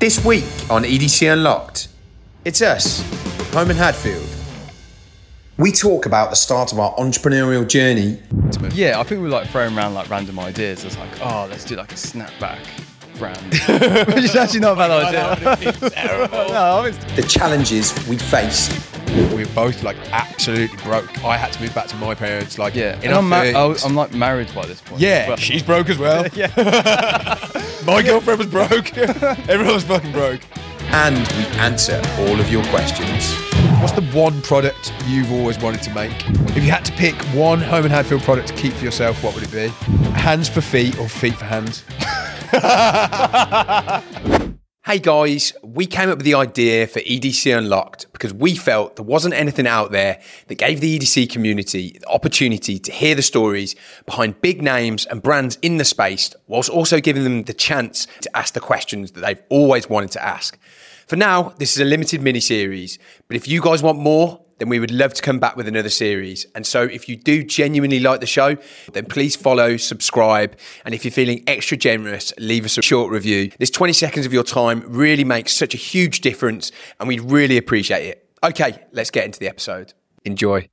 This week on EDC Unlocked, it's us, Homan Hadfield. We talk about the start of our entrepreneurial journey. Yeah, I think we were like throwing around like random ideas. It's like, oh, let's do like a snapback brand. Which is actually not a bad idea. Terrible. No, The challenges we faced. We were both like absolutely broke. I had to move back to my parents. Like, yeah. in And our I'm 30s. I'm like married by this point. Yeah, But- she's broke as well. yeah. My girlfriend was broke. Everyone was fucking broke. And we answer all of your questions. What's the one product you've always wanted to make? If you had to pick one Homan Hadfield product to keep for yourself, what would it be? Hands for feet or feet for hands? Hey guys, we came up with the idea for EDC Unlocked because we felt there wasn't anything out there that gave the EDC community the opportunity to hear the stories behind big names and brands in the space, whilst also giving them the chance to ask the questions that they've always wanted to ask. For now, this is a limited mini-series, but if you guys want more, then we would love to come back with another series. And so if you do genuinely like the show, then please follow, subscribe, and if you're feeling extra generous, leave us a short review. This 20 seconds of your time really makes such a huge difference, and we'd really appreciate it. Okay, let's get into the episode. Enjoy.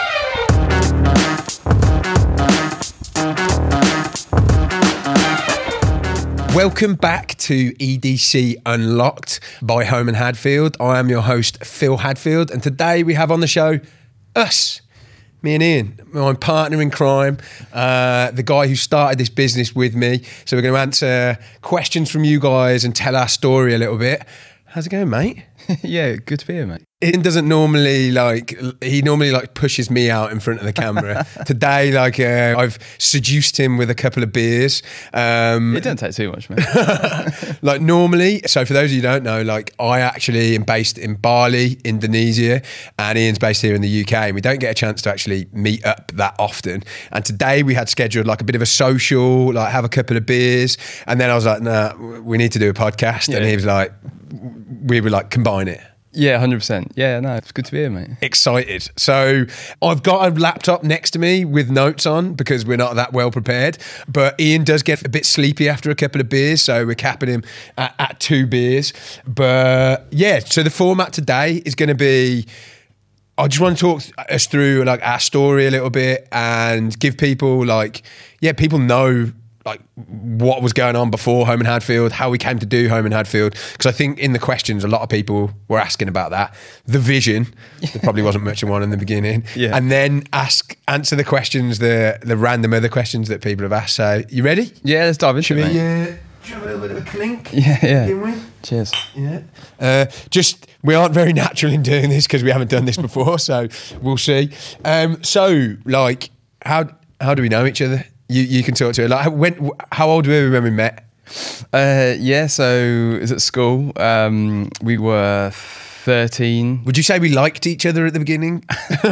Welcome back to EDC Unlocked by Homan Hadfield. I am your host, Phil Hadfield, and today we have on the show us, me and Ian, my partner in crime, the guy who started this business with me. So we're going to answer questions from you guys and tell our story a little bit. How's it going, mate? Yeah, good to be here, mate. Ian doesn't normally he normally pushes me out in front of the camera. Today, I've seduced him with a couple of beers. It don't take too much, mate. Normally, so for those of you who don't know, I actually am based in Bali, Indonesia, and Ian's based here in the UK, and we don't get a chance to actually meet up that often. And today we had scheduled a bit of a social, have a couple of beers, and then I was like, nah, we need to do a podcast. Yeah. And he was like, we were combine it. Yeah, 100%. Yeah, no, it's good to be here, mate. Excited. So I've got a laptop next to me with notes on because we're not that well prepared, but Ian does get a bit sleepy after a couple of beers, so we're capping him at 2 beers. But yeah, so the format today is going to be, I just want to talk us through our story a little bit and give people people know what was going on before Homan Hadfield, how we came to do Homan Hadfield, because I think in the questions a lot of people were asking about that, the vision. There probably wasn't much of one in the beginning. Yeah. And then answer the questions, the random other questions that people have asked. So you ready? Yeah, let's dive into Should it, we mate. have a little bit of a clink? Yeah. Begin with? Cheers. Yeah. We aren't very natural in doing this because we haven't done this before, so we'll see. How do we know each other? You can talk to her. How old were we when we met? Yeah, so it was at school. We were 13. Would you say we liked each other at the beginning?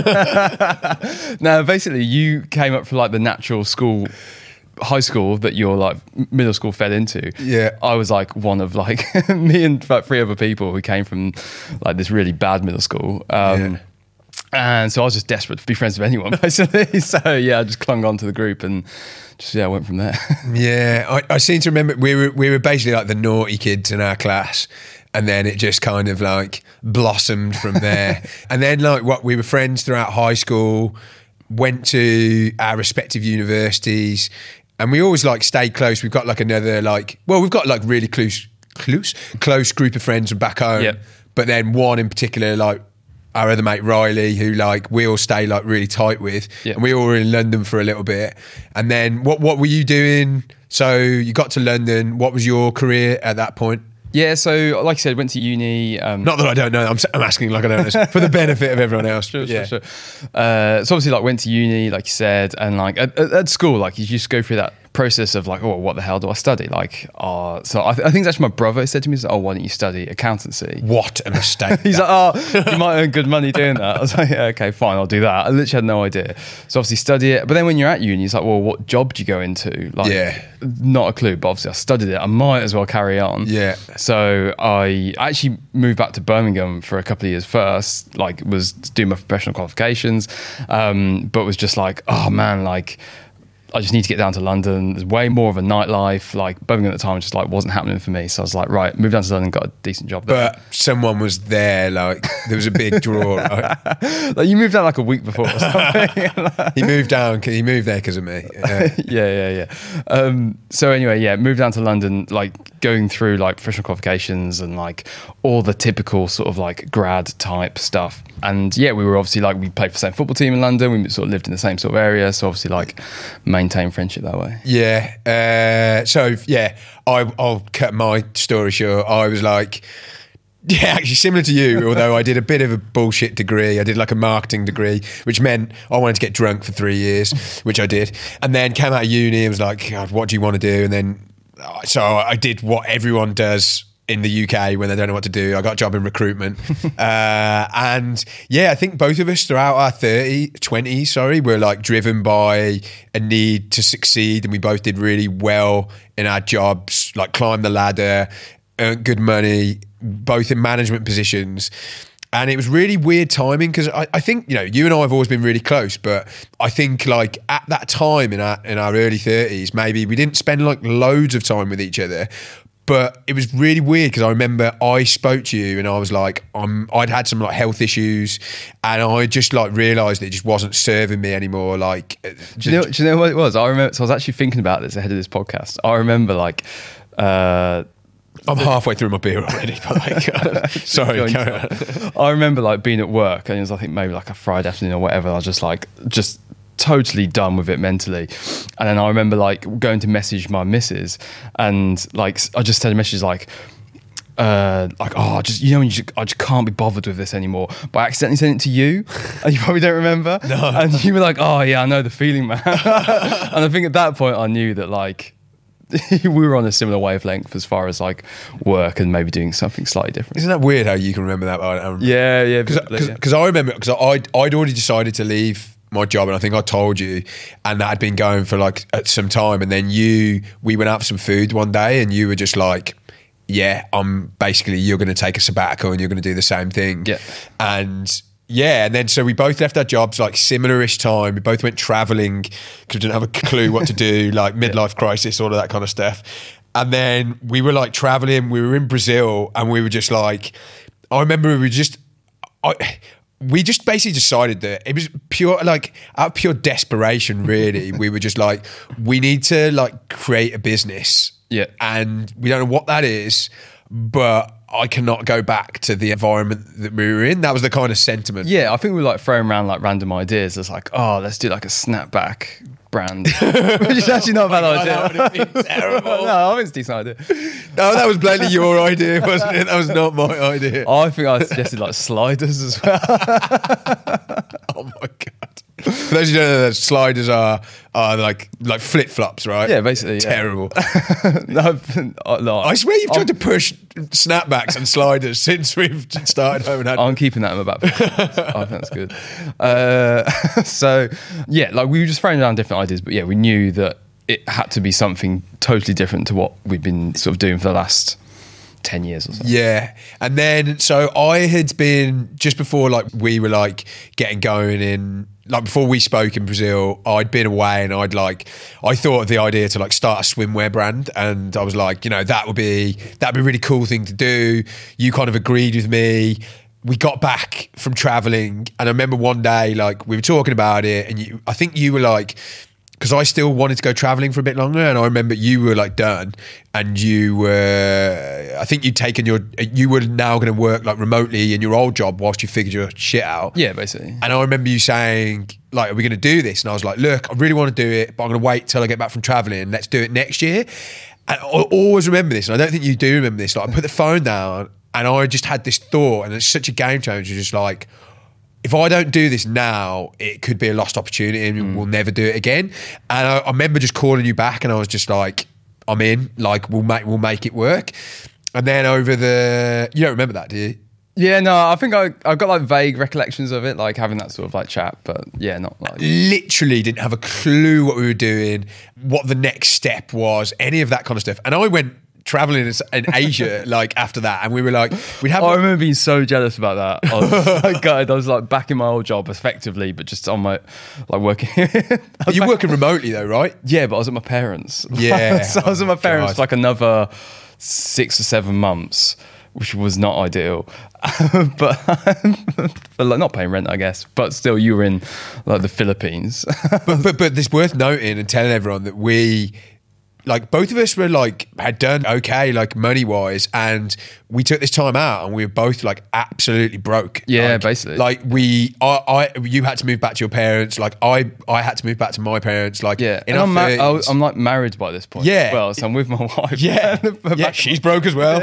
No, basically you came up for the natural school, high school that your middle school fed into. Yeah. I was one of me and 3 other people who came from this really bad middle school. Yeah. And so I was just desperate to be friends with anyone, basically. So yeah, I just clung on to the group and I went from there. Yeah, I seem to remember we were basically the naughty kids in our class, and then it just kind of blossomed from there. And then we were friends throughout high school, went to our respective universities, and we always stayed close. We've got another we've got really close group of friends from back home. Yep. But then one in particular, our other mate Riley, who we all stay really tight with, Yep. and we all were in London for a little bit. And then what were you doing? So you got to London. What was your career at that point? Yeah, so like I said, went to uni. Not that I don't know. I'm asking like I don't know for the benefit of everyone else. Sure. Yeah. So obviously went to uni, like you said, and at school, you just go through that process of what the hell do I study? So I think it's actually my brother said to me, why don't you study accountancy? What a mistake. He's you might earn good money doing that. I was like, yeah, okay, fine, I'll do that. I literally had no idea. So obviously study it. But then when you're at uni, it's what job do you go into? Yeah. Not a clue, but obviously I studied it. I might as well carry on. Yeah. So I actually moved back to Birmingham for a couple of years first, was doing my professional qualifications, but was just oh man, I just need to get down to London. There's way more of a nightlife. Like Birmingham at the time just like wasn't happening for me. So I was like, right, moved down to London, got a decent job there. But someone was there, like there was a big draw. Right? Like you moved down like a week before or something. He moved there because of me. Yeah. So anyway, moved down to London, like going through like professional qualifications and like all the typical sort of like grad type stuff. And yeah, we were obviously like, we played for the same football team in London. We sort of lived in the same sort of area. So obviously like maintain friendship that way. Yeah. I'll cut my story short. I was like, yeah, actually similar to you, although I did a bit of a bullshit degree. I did like a marketing degree, which meant I wanted to get drunk for 3 years, which I did. And then came out of uni and was like, God, what do you want to do? And then, so I did what everyone does in the UK when they don't know what to do. I got a job in recruitment. And yeah, I think both of us throughout our 20s, were like driven by a need to succeed. And we both did really well in our jobs, like climbed the ladder, earned good money, both in management positions. And it was really weird timing because I think, you know, you and I have always been really close, but I think like at that time in our early 30s, maybe we didn't spend like loads of time with each other. But it was really weird because I remember I spoke to you and I was like, I'd had some like health issues and I just like realised it just wasn't serving me anymore. Like, do you know what it was? I remember. So I was actually thinking about this ahead of this podcast. I remember like. I'm halfway through my beer already. But like, sorry, carry on. I remember like being at work and it was I think maybe like a Friday afternoon or whatever. I was just totally done with it mentally. And then I remember like going to message my missus and like I just sent a message like I just can't be bothered with this anymore, but I accidentally sent it to you and you probably don't remember. No. And you were like, oh yeah, I know the feeling, man. And I think at that point I knew that like we were on a similar wavelength as far as like work and maybe doing something slightly different. Isn't that weird how you can remember that? Yeah. Because I remember, because I'd already decided to leave my job and I think I told you, and that had been going for like some time, and then we went out for some food one day and you were just like, yeah, you're going to take a sabbatical and you're going to do the same thing. Yeah. And then so we both left our jobs like similar-ish time. We both went traveling because we didn't have a clue what to do, like midlife crisis, all of that kind of stuff. And then we were like traveling, we were in Brazil and we were just like, I remember we just basically decided that it was pure, like out of pure desperation, really. We were just like, we need to like create a business. Yeah. And we don't know what that is, but I cannot go back to the environment that we were in. That was the kind of sentiment. Yeah, I think we were like throwing around like random ideas. It's like, oh, let's do like a snapback brand, which is actually not a bad idea. That would have been terrible. No, I think it's a decent idea. No, that was blatantly your idea, wasn't it? That was not my idea. I think I suggested like sliders as well. Oh my God. For those who don't know, sliders are like flip flops, right? Yeah, basically. Yeah. Terrible. No, I swear you've tried to push snapbacks and sliders since we've started Home and Had. I'm keeping that in my back pocket. I think that's good. So yeah, like we were just throwing down different ideas, but yeah, we knew that it had to be something totally different to what we've been sort of doing for the last 10 years or so. Yeah. And then so I had been, just before like we were like getting going in, like before we spoke in Brazil, I'd been away and I thought of the idea to like start a swimwear brand, and I was like, you know, that'd be a really cool thing to do. You kind of agreed with me. We got back from traveling and I remember one day like we were talking about it and I think you were like, because I still wanted to go traveling for a bit longer, and I remember you were like done, and I think you were now going to work like remotely in your old job whilst you figured your shit out. Yeah, basically. And I remember you saying like, are we going to do this? And I was like, look, I really want to do it, but I'm going to wait till I get back from traveling. Let's do it next year. And I always remember this, and I don't think you do remember this. Like I put the phone down and I just had this thought, and it's such a game changer, just like, if I don't do this now, it could be a lost opportunity and we'll never do it again. And I remember just calling you back and I was just like, I'm in, like we'll make it work. And then you don't remember that, do you? Yeah, no, I think I got like vague recollections of it, like having that sort of like chat, but yeah, not like... Literally didn't have a clue what we were doing, what the next step was, any of that kind of stuff. And I went traveling in Asia like after that, and we were like, we'd have. I remember being so jealous about that. I was like, God, I was like back in my old job effectively, but just on my like working. You're working remotely though, right? Yeah, but I was at my parents'. Yeah. So I was at my parents God. for like another 6 or 7 months, which was not ideal. but like not paying rent, I guess. But still, you were in like the Philippines. but it's worth noting and telling everyone that we, like, both of us were like had done okay, like money wise, and we took this time out, and we were both like absolutely broke. Yeah, Like- basically. Like you had to move back to your parents. Like I had to move back to my parents. Like Yeah, in and our I'm, 30s. I'm like married by this point. Yeah. as well, so I'm with my wife. Yeah, yeah, she's broke as well.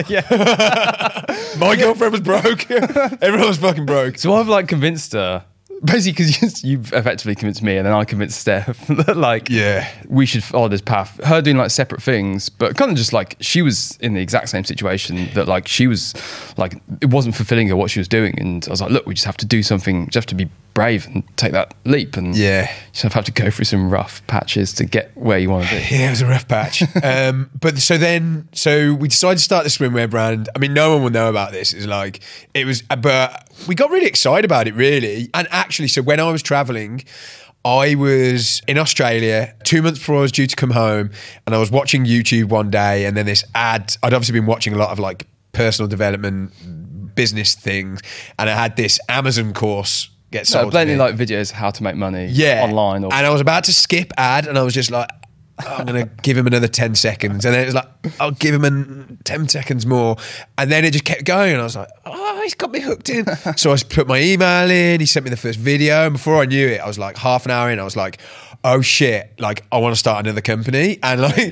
My girlfriend was broke. Everyone was fucking broke. So I've like convinced her, basically because you've effectively convinced me, and then I convinced Steph that like Yeah. we should follow this path. Her doing like separate things, but kind of just like she was in the exact same situation that like she was like it wasn't fulfilling her what she was doing, and I was like, look, we just have to do something. Just have to be brave and take that leap, and Yeah. you just have to go through some rough patches to get where you want to be. Yeah, it was a rough patch. But so we decided to start the swimwear brand. I mean, no one will know about this. It's like it was, but we got really excited about it, really. And actually, so when I was traveling, I was in Australia 2 months before I was due to come home, and I was watching YouTube one day, and then this ad. I'd obviously been watching a lot of like personal development, business things, and I had this Amazon course get So sold. to plenty me. like videos how to make money online. Or And I was about to skip ad, and I was just like, I'm going to give him another 10 seconds. And then it was like, I'll give him 10 seconds more. And then it just kept going. And I was like, oh, he's got me hooked in. So I put my email in. He sent me the first video. And before I knew it, I was like half an hour in. I was like, oh shit, like I want to start another company. And like,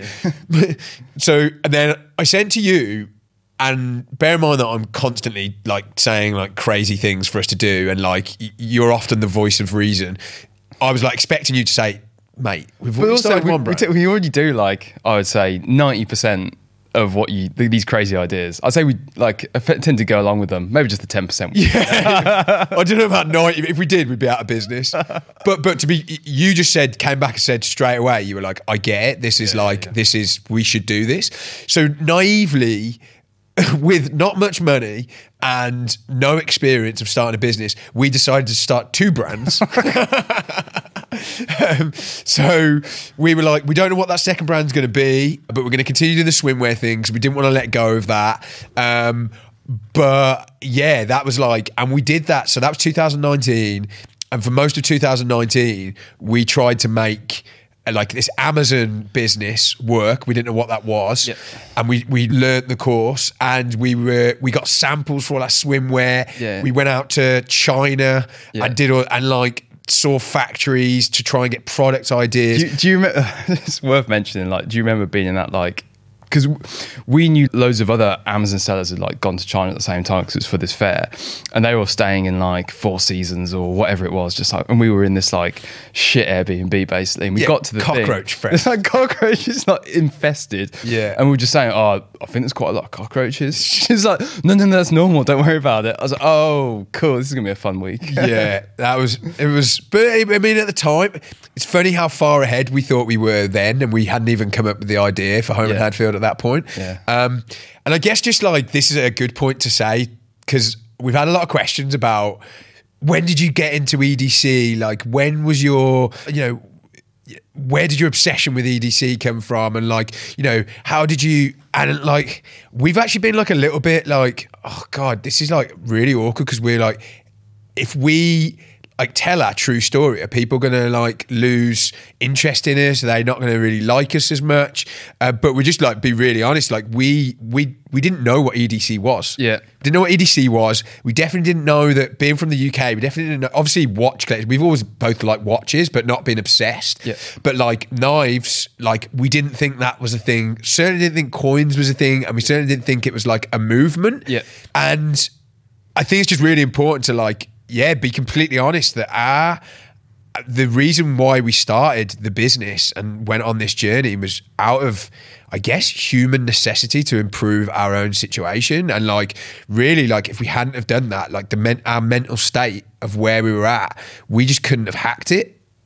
and then I sent to you. And bear in mind that I'm constantly like saying like crazy things for us to do, and like you're often the voice of reason. I was like expecting you to say, mate, we've But already also, started one brand. we already do like I would say 90% of what these crazy ideas. I'd say we like tend to go along with them. Maybe just the 10%. I don't know about 90. If we did, we'd be out of business. But to be, you just came back and said straight away, you were like, I get it. This is we should do this. So naively, with not much money and no experience of starting a business, we decided to start 2 brands. So we were like, we don't know what that second brand's going to be, but we're going to continue doing the swimwear things. We didn't want to let go of that. But yeah, that was like, and we did that. So that was 2019. And for most of 2019, we tried to make like this Amazon business work. We didn't know what that was. Yep. And we learned the course, and we got samples for all our swimwear. Yeah. We went out to China and like saw factories to try and get product ideas. Do you remember? It's worth mentioning. Like, do you remember being in that like? Because we knew loads of other Amazon sellers had like gone to China at the same time because it was for this fair, and they were all staying in like Four Seasons or whatever it was, just like, and we were in this like shit Airbnb basically, and we got to the cockroach thing. friend. It's like cockroaches, like infested. Yeah. And we were just saying, oh, I think there's quite a lot of cockroaches. She's like, no, that's normal. Don't worry about it. I was like, oh, cool. This is gonna be a fun week. Yeah, it was. But I mean, at the time, it's funny how far ahead we thought we were then, and we hadn't even come up with the idea for Home and Yeah. Hadfield at that point. Yeah. And I guess just like this is a good point to say, because we've had a lot of questions about when did you get into EDC? Like, when was your, where did your obsession with EDC come from? And like, how did you, and like, we've actually been like a little bit like, oh God, this is like really awkward, because we're like, if we like tell our true story, are people going to like lose interest in us? Are they not going to really like us as much? But we just like be really honest. Like we didn't know what EDC was. Yeah. Didn't know what EDC was. We definitely didn't know that, being from the UK, we definitely didn't know, obviously watch collectors. We've always both liked watches, but not been obsessed. Yeah. But like knives, like we didn't think that was a thing. Certainly didn't think coins was a thing. And we certainly didn't think it was like a movement. Yeah. And I think it's just really important to like, be completely honest that the reason why we started the business and went on this journey was out of, I guess, human necessity to improve our own situation. And like, really, like if we hadn't have done that, like our mental state of where we were at, we just couldn't have hacked it.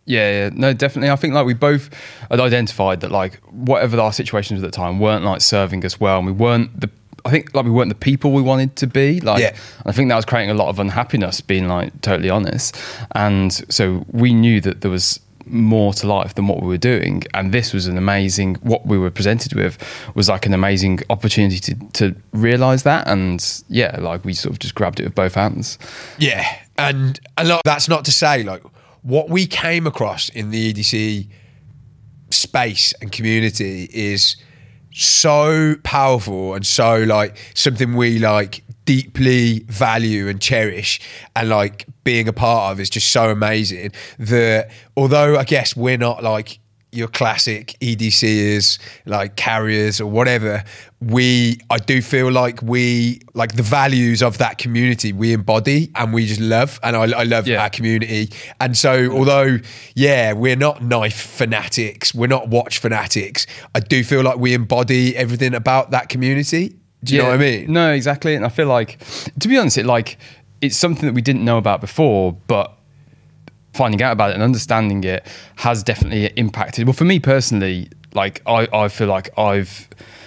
Yeah, no, definitely. I think like we both had identified that like whatever our situations at the time weren't like serving us well, and we weren't the people we wanted to be. Like, Yeah. I think that was creating a lot of unhappiness, being like totally honest. And so we knew that there was more to life than what we were doing, and this was what we were presented with was like an amazing opportunity to realize that. And yeah, like we sort of just grabbed it with both hands. Yeah, and like, that's not to say like what we came across in the EDC space and community is so powerful and so like something we like deeply value and cherish, and like being a part of is just so amazing that although I guess we're not like your classic EDCers, like carriers or whatever, I do feel like we like the values of that community we embody and we just love, and I love our community. And so although we're not knife fanatics, we're not watch fanatics, I do feel like we embody everything about that community. Do you know what I mean? No, exactly. And I feel like, to be honest, it's something that we didn't know about before, but finding out about it and understanding it has definitely impacted. Well, for me personally, like I feel like I've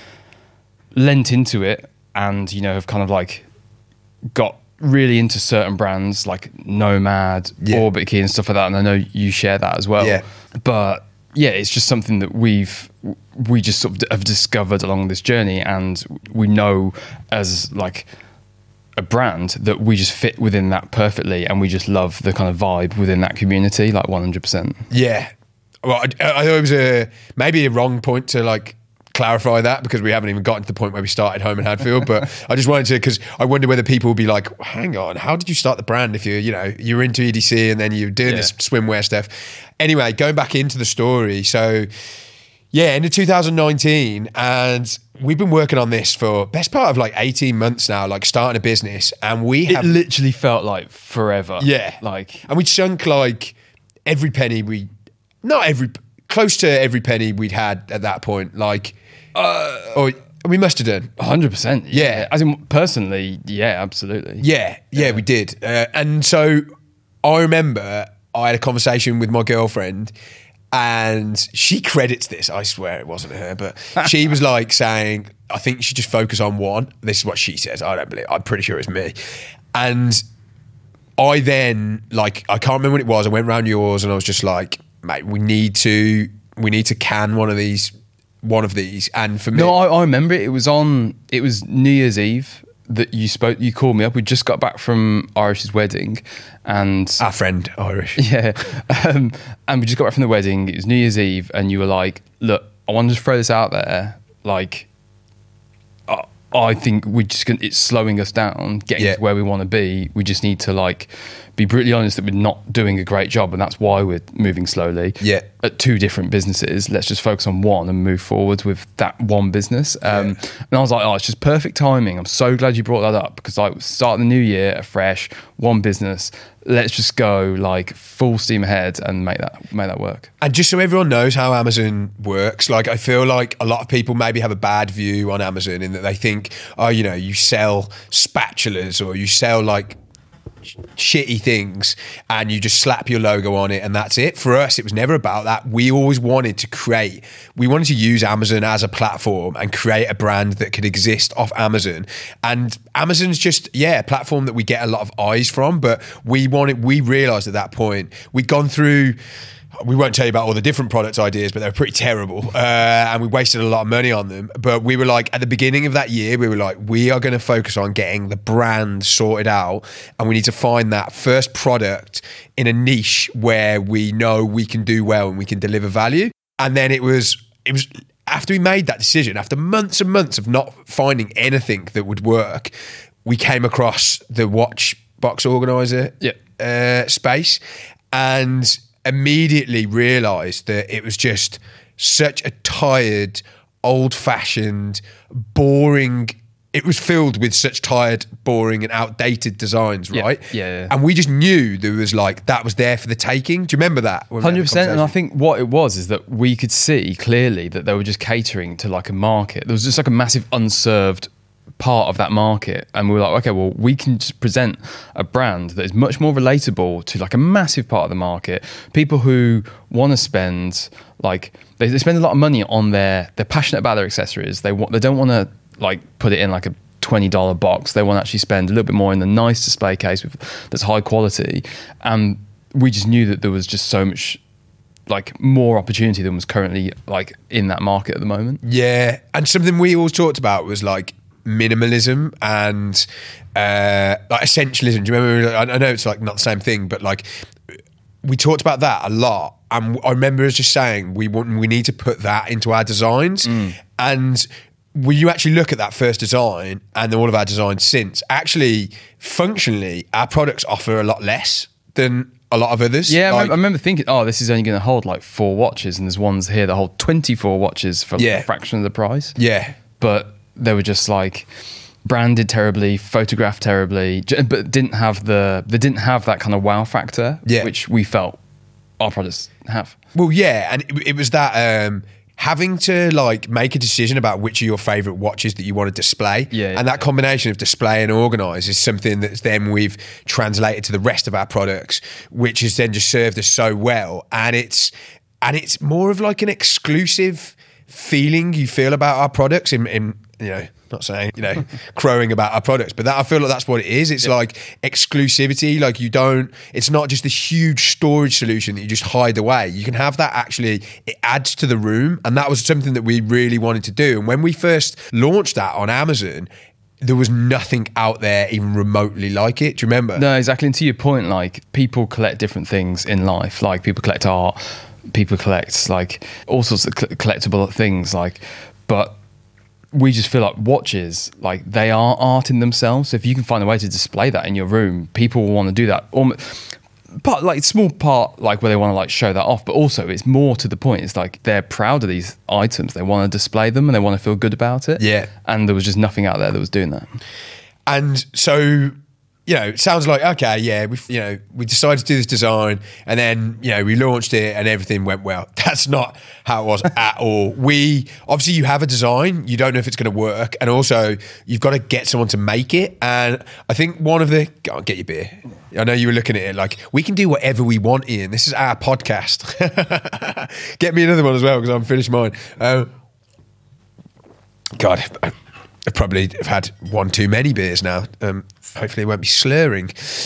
lent into it and, you know, have kind of like got really into certain brands like Nomad, Orbit Key and stuff like that. And I know you share that as well. Yeah. But yeah, it's just something that we just sort of have discovered along this journey, and we know as like a brand that we just fit within that perfectly, and we just love the kind of vibe within that community, like 100%. Yeah. Well, I thought it was maybe a wrong point to like clarify that, because we haven't even gotten to the point where we started Home and Hadfield, but I just wanted to, because I wonder whether people will be like, hang on, how did you start the brand if you're into EDC and then you're doing this swimwear stuff? Anyway, going back into the story. So end of 2019, and we've been working on this for best part of like 18 months now, like starting a business, and it literally felt like forever. Yeah. And we'd sunk like every penny close to every penny we'd had at that point. Like, or we must have done 100%. Yeah. As in personally, yeah, absolutely. Yeah, we did. And so I remember I had a conversation with my girlfriend, and she credits this. I swear it wasn't her, but she was like saying, I think you should just focus on one. This is what she says. I don't believe, I'm pretty sure it's me. And I then, like, I can't remember what it was. I went round yours and I was just like, mate, we need to can one of these. And for me, no, I remember it. It was New Year's Eve that you called me up. We just got back from Irish's wedding, and our friend Irish. Yeah. And we just got back from the wedding. It was New Year's Eve, and you were like, look, I want to just throw this out there. Like, I think it's slowing us down, getting to where we want to be. We just need to like be brutally honest that we're not doing a great job, and that's why we're moving slowly. Yeah. At two different businesses, let's just focus on one and move forward with that one business. And I was like, it's just perfect timing. I'm so glad you brought that up, because like starting the new year afresh, one business. Let's just go like full steam ahead and make that work. And just so everyone knows how Amazon works, like I feel like a lot of people maybe have a bad view on Amazon in that they think, you sell spatulas or you sell like shitty things and you just slap your logo on it and that's it. For us, it was never about that. We always wanted to use Amazon as a platform and create a brand that could exist off Amazon. And Amazon's just a platform that we get a lot of eyes from, but we realized at that point we'd gone through, we won't tell you about all the different product ideas, but they were pretty terrible. And we wasted a lot of money on them. But we were like, at the beginning of that year, we were like, we are going to focus on getting the brand sorted out. And we need to find that first product in a niche where we know we can do well and we can deliver value. And then it was after we made that decision, after months and months of not finding anything that would work, we came across the watch box organizer space, and immediately realised that it was just such a tired, old-fashioned, boring. It was filled with such tired, boring, and outdated designs, right? Yeah. And we just knew there was like that was there for the taking. Do you remember that? 100%. And I think what it was is that we could see clearly that they were just catering to like a market. There was just like a massive unserved part of that market, and we were like, okay, well, we can just present a brand that is much more relatable to like a massive part of the market. People who want to spend like they spend a lot of money on they're passionate about their accessories. They don't want to like put it in like a $20 box. They want to actually spend a little bit more in the nice display case that's high quality. And we just knew that there was just so much like more opportunity than was currently like in that market at the moment. Yeah, and something we always talked about was like minimalism and like essentialism. Do you remember? I know it's like not the same thing, but like we talked about that a lot. And I remember us just saying we need to put that into our designs. And when you actually look at that first design and all of our designs since, actually functionally our products offer a lot less than a lot of others. Yeah, like, I remember thinking, oh, this is only going to hold like 4 watches, and there's ones here that hold 24 watches for like a fraction of the price. Yeah. But they were just like branded terribly, photographed terribly, but didn't have that kind of wow factor, which we felt our products have. Well, yeah, and it was that having to like make a decision about which of your favorite watches that you want to display. And that combination of display and organize is something that then we've translated to the rest of our products, which has then just served us so well. And it's more of like an exclusive feeling you feel about our products in you know, not saying, you know, crowing about our products, but that I feel like that's what it is. It's like exclusivity. Like it's not just this huge storage solution that you just hide away. You can have that actually, it adds to the room. And that was something that we really wanted to do. And when we first launched that on Amazon, there was nothing out there even remotely like it. Do you remember? No, exactly. And to your point, like people collect different things in life. Like people collect art, people collect like all sorts of collectible things. Like, but we just feel like watches, like they are art in themselves. So if you can find a way to display that in your room, people will want to do that. But like small part, like where they want to like show that off, but also it's more to the point. It's like they're proud of these items. They want to display them and they want to feel good about it. Yeah. And there was just nothing out there that was doing that. And so, you know, it sounds like, okay, yeah, we decided to do this design and then, you know, we launched it and everything went well. That's not how it was at all. Obviously you have a design, you don't know if it's going to work. And also you've got to get someone to make it. And I think go on, get your beer. I know you were looking at it like, we can do whatever we want, Ian. This is our podcast. Get me another one as well because I'm finished mine. God, I probably have had one too many beers now. Hopefully I won't be slurring.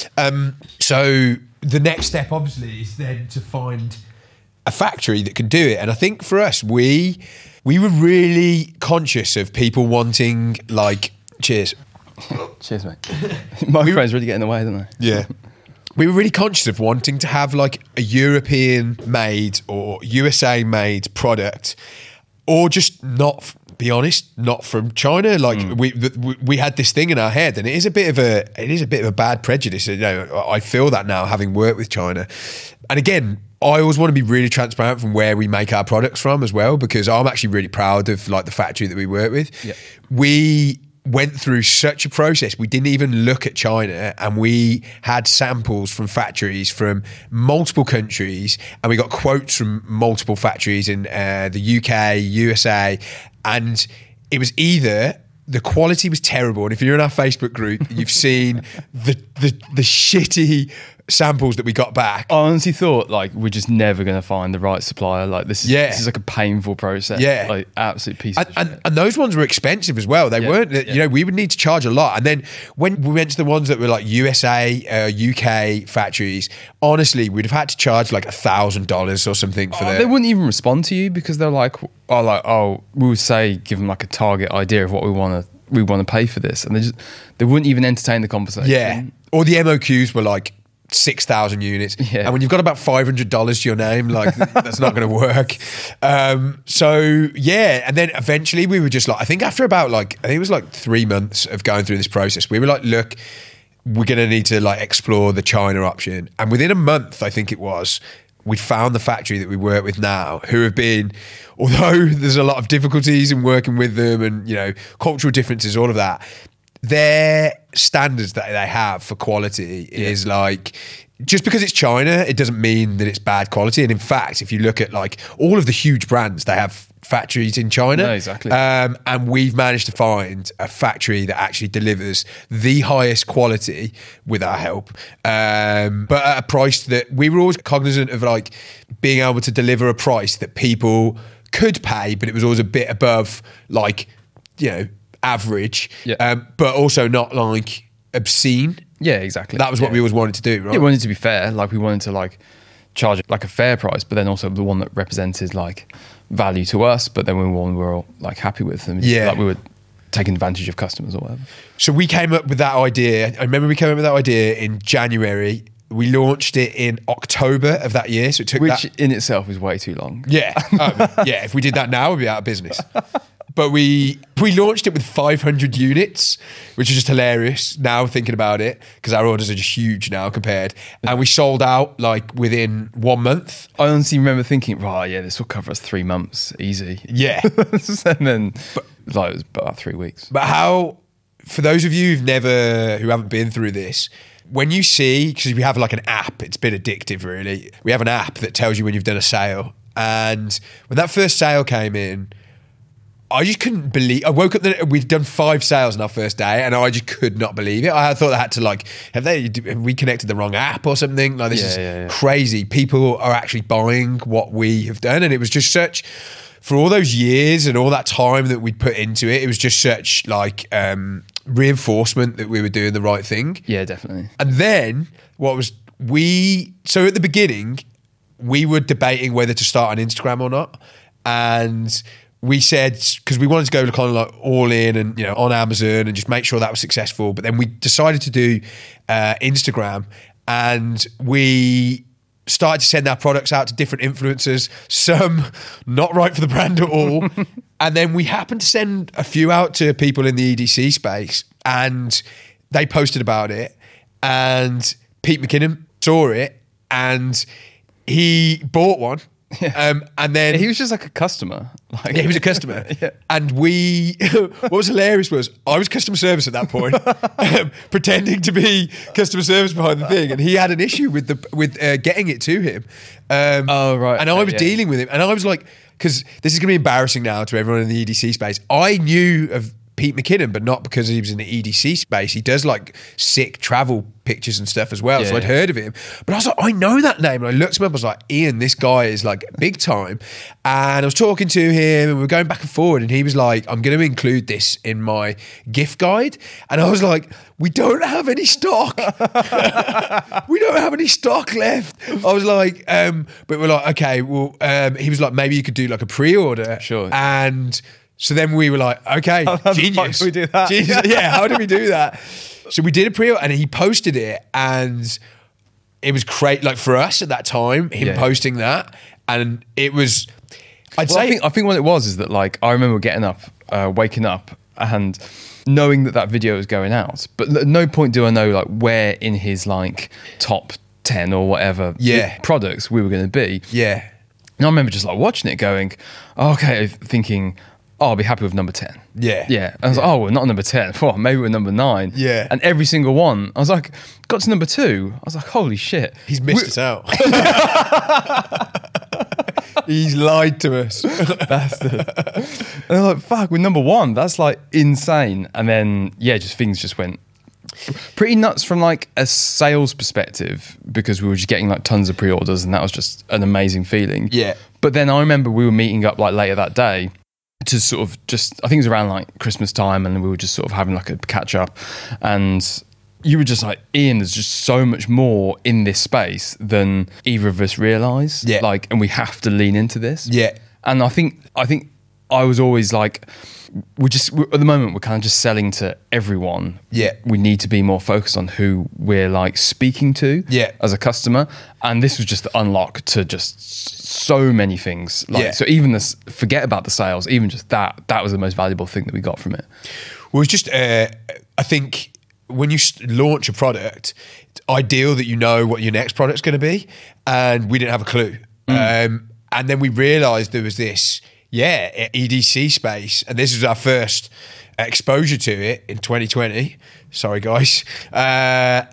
So the next step obviously is then to find a factory that can do it. And I think for us, we were really conscious of people wanting like, cheers. Cheers, mate. Microphones really get in the way, don't they? Yeah. We were really conscious of wanting to have like a European made or USA made product, or just not from China. Like we had this thing in our head, and it is a bit of a bad prejudice. You know, I feel that now, having worked with China. And again, I always want to be really transparent from where we make our products from as well, because I'm actually really proud of like the factory that we work with. Yeah. We went through such a process. We didn't even look at China, and we had samples from factories from multiple countries, and we got quotes from multiple factories in the UK, USA, and it was either the quality was terrible, and if you're in our Facebook group, you've seen the shitty samples that we got back. I honestly thought like we're just never going to find the right supplier. Like this is like a painful process. Yeah, like absolute piece of shit. And those ones were expensive as well. They weren't. You know, we would need to charge a lot. And then when we went to the ones that were like USA, UK factories, honestly, we'd have had to charge like $1,000 or something for that. They wouldn't even respond to you because they're like, we would say give them like a target idea of what we want to pay for this, and they wouldn't even entertain the conversation. Yeah, or the MOQs were like 6,000 units. Yeah. And when you've got about $500 to your name, like that's not going to work. So yeah. And then eventually we were just like, I think after about like, I think it was like 3 months of going through this process, we were like, look, we're going to need to like explore the China option. And within a month, I think it was, we found the factory that we work with now, who have been, although there's a lot of difficulties in working with them and, you know, cultural differences, all of that, their standards that they have for quality is like, just because it's China, it doesn't mean that it's bad quality. And in fact, if you look at like all of the huge brands, they have factories in China. No, exactly. And we've managed to find a factory that actually delivers the highest quality with our help, but at a price that we were always cognizant of, like being able to deliver a price that people could pay, but it was always a bit above, like, you know, average, but also not like obscene. Yeah, exactly. That was what we always wanted to do, right? Yeah, we wanted to be fair. Like we wanted to like charge like a fair price, but then also the one that represented like value to us, but then we were all like happy with them. Yeah. Like we were taking advantage of customers or whatever. So we came up with that idea. I remember we came up with that idea in January. We launched it in October of that year. So it took Which in itself is way too long. Yeah. Yeah. If we did that now, we'd be out of business. But we launched it with 500 units, which is just hilarious now thinking about it, because our orders are just huge now compared. And we sold out like within 1 month. I honestly remember thinking, right, yeah, this will cover us 3 months, easy. Yeah. And then like, it was about 3 weeks. But how, for those of you who haven't been through this, when you see, because we have like an app, it's been addictive really. We have an app that tells you when you've done a sale. And when that first sale came in, I just couldn't believe. I woke up we'd done 5 sales on our first day, and I just could not believe it. I thought I had to like, have we connected the wrong app or something? Like this is crazy. People are actually buying what we have done, and it was just such. For all those years and all that time that we'd put into it, it was just such like reinforcement that we were doing the right thing. Yeah, definitely. And then so at the beginning, we were debating whether to start on Instagram or not, and we said, because we wanted to go kind of like all in and, you know, on Amazon and just make sure that was successful. But then we decided to do Instagram, and we started to send our products out to different influencers, some not right for the brand at all. And then we happened to send a few out to people in the EDC space, and they posted about it, and Pete McKinnon saw it and he bought one. And then he was just like a customer. Like, yeah, he was a customer. Yeah. And what was hilarious was I was customer service at that point, pretending to be customer service behind the thing, and he had an issue with getting it to him. Oh right. And I was dealing with him, and I was like, because this is going to be embarrassing now to everyone in the EDC space. I knew of Pete McKinnon, but not because he was in the EDC space. He does like sick travel pictures and stuff as well. Yeah, so I'd heard of him, but I was like, I know that name. And I looked him up. I was like, Ian, this guy is like big time. And I was talking to him, and we were going back and forward. And he was like, I'm going to include this in my gift guide. And I was like, we don't have any stock. We don't have any stock left. I was like, but we're like, okay, well, he was like, maybe you could do like a pre-order. Sure. And so then we were like, okay, how the genius. fuck do we do that? Genius. Yeah, how did we do that? So we did a pre-order, and he posted it, and it was great. Like for us at that time, him posting that, and it was. I think what it was is that like I remember getting up, waking up, and knowing that video was going out, but at no point do I know like where in his like top 10 or whatever products we were going to be. Yeah. And I remember just like watching it, going, oh, okay, thinking, oh, I'll be happy with number 10. Yeah. Yeah. And I was like, oh, we're not number 10. Oh, maybe we're number 9. Yeah. And every single one, I was like, got to number 2. I was like, holy shit. He's missed us out. He's lied to us. Bastard. And I'm like, fuck, we're number 1. That's like insane. And then, yeah, just things just went pretty nuts from like a sales perspective, because we were just getting like tons of pre-orders, and that was just an amazing feeling. Yeah. But then I remember we were meeting up like later that day to sort of just, I think it was around like Christmas time, and we were just sort of having like a catch up, and you were just like, Ian, there's just so much more in this space than either of us realise. Yeah. Like, and we have to lean into this. Yeah. And I think I was always like, at the moment we're kind of just selling to everyone. Yeah. We need to be more focused on who we're like speaking to as a customer. And this was just the unlock to just so many things. Like, so even this, forget about the sales, even just that was the most valuable thing that we got from it. Well, it's just, I think when you launch a product, it's ideal that you know what your next product's going to be. And we didn't have a clue. And then we realized there was this, EDC space. And this was our first exposure to it in 2020. Sorry, guys. And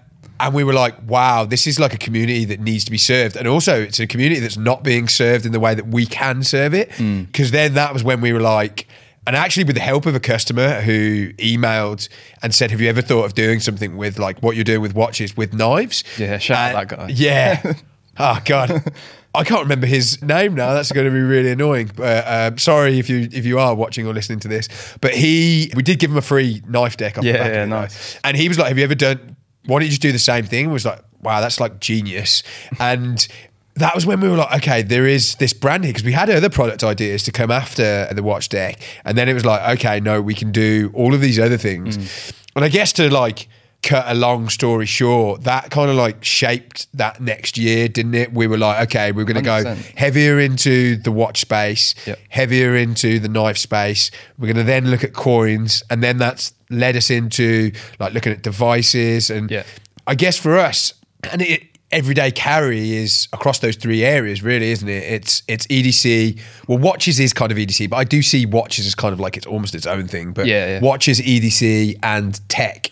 And we were like, wow, this is like a community that needs to be served. And also it's a community that's not being served in the way that we can serve it. Because then that was when we were like, and actually with the help of a customer who emailed and said, have you ever thought of doing something with like what you're doing with watches with knives? Yeah, shout out that guy. Yeah. Oh God. I can't remember his name now. That's going to be really annoying. But sorry if you are watching or listening to this. But we did give him a free knife deck off the back of it, nice. And he was like, have you ever done, why don't you just do the same thing? I was like, wow, that's like genius. And that was when we were like, okay, there is this brand here, because we had other product ideas to come after the watch deck. And then it was like, okay, no, we can do all of these other things. And I guess to like cut a long story short, that kind of like shaped that next year, didn't it? We were like, okay, we're going to go 100%. heavier into the watch space, Yep. heavier into the knife space. We're going to then look at coins. And then that's led us into like looking at devices. And Yeah. I guess for us, and everyday carry is across those three areas, really, isn't it? It's EDC. Well, watches is kind of EDC, but I do see watches as kind of like it's almost its own thing. But Yeah. watches, EDC, and tech,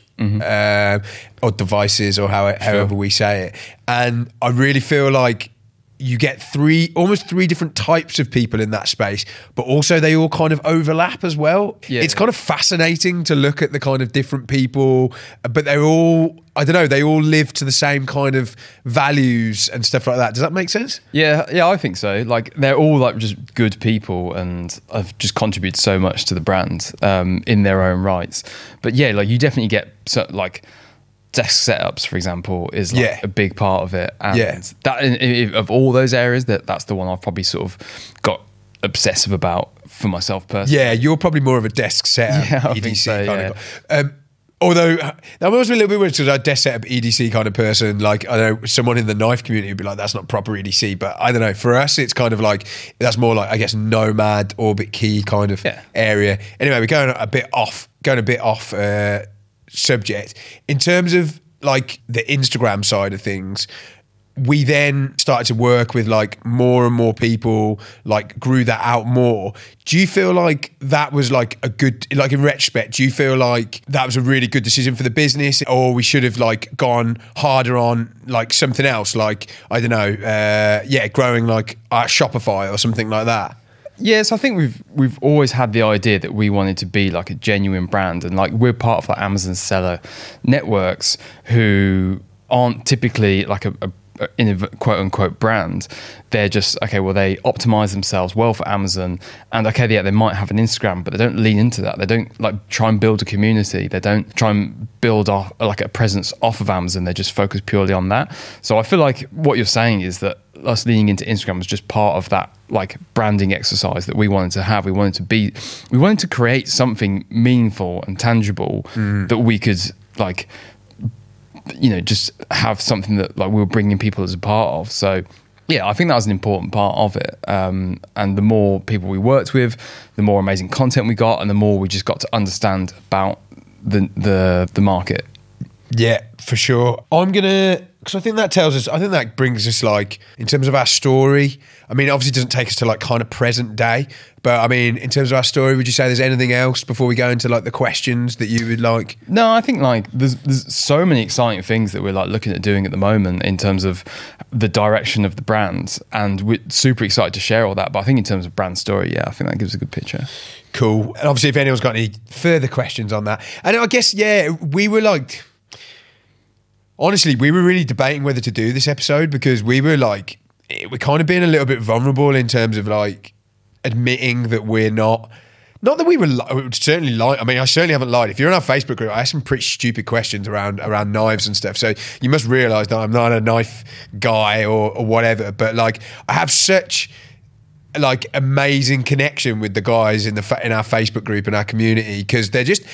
or devices, or however we say it. And I really feel like you get almost three different types of people in that space, but also they all kind of overlap as well. Yeah. It's kind of fascinating to look at the kind of different people, but they're all, I don't know, they all live to the same kind of values and stuff like that. Does that make sense? Yeah, I think so. Like they're all like just good people and have just contributed so much to the brand in their own rights. But yeah, like you definitely get like desk setups, for example, is like Yeah. a big part of it. And Yeah. that of all those areas, that's the one I've probably sort of got obsessive about for myself personally. Yeah, you're probably more of a desk setup, Yeah, I EDC think so, kind yeah. of guy. Although that must be a little bit weird because I'm a desk setup EDC kind of person. Like I know someone in the knife community would be like, that's not proper EDC. But I don't know. For us, it's kind of like that's more like I guess nomad, orbit key kind of area. Anyway, we're going a bit off subject in terms of like the Instagram side of things. We then started to work with like more and more people, like grew that out more. Do you feel like that was like a good, like in retrospect, do you feel like that was a really good decision for the business, or we should have like gone harder on like something else, like, I don't know, growing like Shopify or something like that? Yes, I think we've always had the idea that we wanted to be like a genuine brand, and like we're part of like Amazon seller networks who aren't typically like a quote unquote brand. They're just okay. Well, they optimize themselves well for Amazon, and okay, yeah, they might have an Instagram, but they don't lean into that. They don't like try and build a community. They don't try and build off like a presence off of Amazon. They just focus purely on that. So I feel like what you're saying is that us leaning into Instagram was just part of that like branding exercise that we wanted to have. We wanted to create something meaningful and tangible that we could like, you know, just have something that like we were bringing people as a part of. So yeah, I think that was an important part of it. And the more people we worked with, the more amazing content we got, and the more we just got to understand about the market. Yeah, for sure. Because I think that brings us like, in terms of our story, I mean, obviously it doesn't take us to like kind of present day, but I mean, in terms of our story, would you say there's anything else before we go into like the questions that you would like? No, I think like there's so many exciting things that we're like looking at doing at the moment in terms of the direction of the brand, and we're super excited to share all that. But I think in terms of brand story, yeah, I think that gives a good picture. Cool. And obviously if anyone's got any further questions on that, and I guess, yeah, we were like, honestly, we were really debating whether to do this episode because we're kind of being a little bit vulnerable in terms of like admitting that we're not that we were certainly lying. I mean, I certainly haven't lied. If you're on our Facebook group, I asked some pretty stupid questions around knives and stuff. So you must realize that I'm not a knife guy or whatever, but like I have such like amazing connection with the guys in our Facebook group and our community because they're just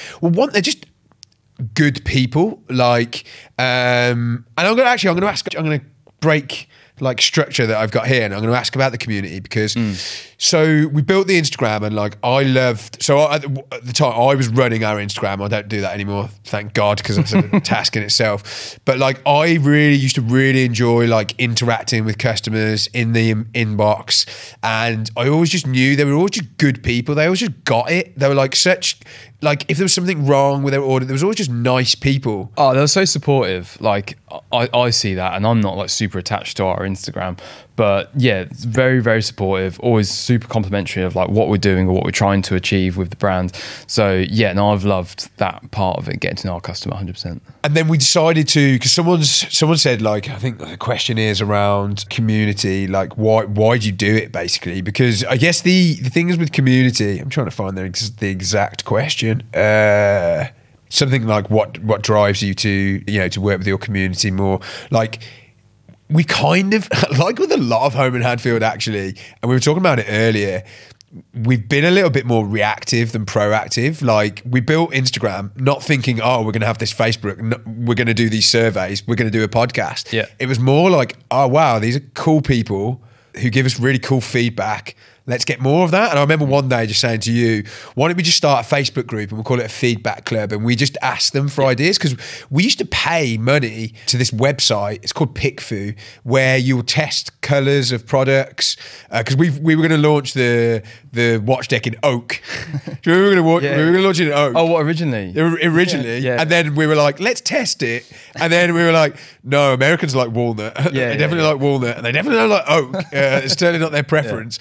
good people, like, and I'm gonna break like structure that I've got here, and I'm going to ask about the community because so we built the Instagram, and like at the time I was running our Instagram. I don't do that anymore, thank God, because it's a task in itself. But like I used to really enjoy like interacting with customers in the inbox, and I always just knew they were all just good people. They always just got it. They were like such like if there was something wrong with their order, there was always just nice people. Oh, they're so supportive. Like I see that, and I'm not like super attached to our Instagram, but yeah, it's very, very supportive. Always super complimentary of like what we're doing or what we're trying to achieve with the brand. So yeah, no, I've loved that part of it, getting to know our customer 100%. And then we decided to, because someone said, like, I think the question is around community, like why do you do it basically? Because I guess the thing is with community, I'm trying to find the exact question. Something like what drives you to work with your community more. Like, we kind of, like with a lot of Home and Hadfield actually, and we were talking about it earlier, we've been a little bit more reactive than proactive. Like, we built Instagram not thinking, oh, we're going to have this Facebook, we're going to do these surveys, we're going to do a podcast. Yeah. It was more like, oh, wow, these are cool people who give us really cool feedback. Let's get more of that. And I remember one day just saying to you, why don't we just start a Facebook group and we'll call it a feedback club, and we just ask them for ideas? Because we used to pay money to this website, it's called PickFu, where you'll test colours of products. Because we were going to launch the watch deck in oak. Do you remember we were going to launch it in oak? Oh, what, originally? Originally. Yeah. And then we were like, let's test it. And then we were like, no, Americans like walnut. They definitely like walnut, and they definitely don't like oak. It's certainly not their preference.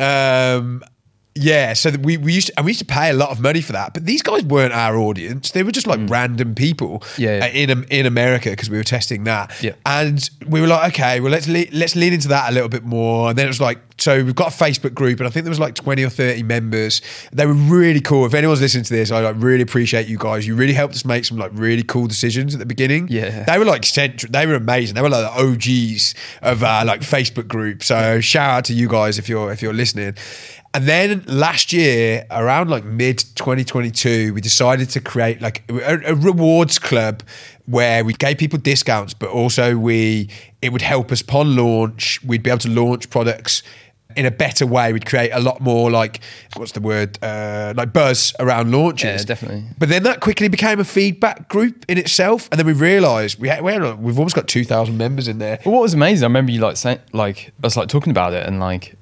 So we used to pay a lot of money for that, but these guys weren't our audience. They were just like random people in America, because we were testing that. And we were like, okay, well let's lean into that a little bit more. And then it was like, so we've got a Facebook group, and I think there was like 20 or 30 members. They were really cool. If anyone's listening to this, I like really appreciate you guys. You really helped us make some like really cool decisions at the beginning. Yeah, they were like they were amazing. They were like the OGs of our like Facebook group. So shout out to you guys if you're listening. And then last year, around like mid 2022, we decided to create like a rewards club where we gave people discounts, but also it would help us upon launch. We'd be able to launch products in a better way. We'd create a lot more like, what's the word? Like buzz around launches. Yeah, definitely. But then that quickly became a feedback group in itself. And then we realised we've almost got 2,000 members in there. Well, what was amazing, I remember you like saying, like, us like talking about it, and like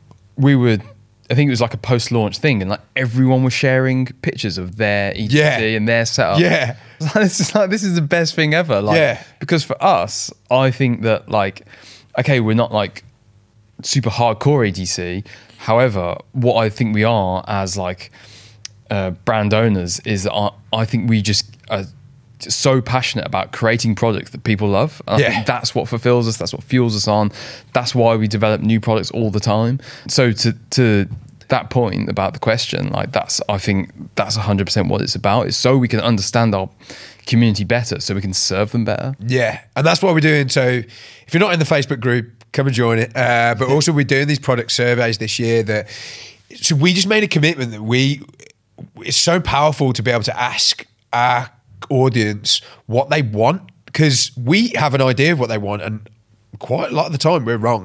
I think it was like a post-launch thing, and like everyone was sharing pictures of their EDC and their setup. Yeah. This is the best thing ever. Like, because for us, I think that like, okay, we're not like super hardcore EDC. However, what I think we are as like brand owners is that I think we just are so passionate about creating products that people love. And I think that's what fulfills us. That's what fuels us on. That's why we develop new products all the time. So to that point about the question, like I think that's 100% what it's about. It's so we can understand our community better, so we can serve them better. Yeah, and that's what we're doing. So if you're not in the Facebook group, come and join it. But also we're doing these product surveys this year so we just made a commitment that it's so powerful to be able to ask our audience what they want, because we have an idea of what they want, and quite a lot of the time we're wrong.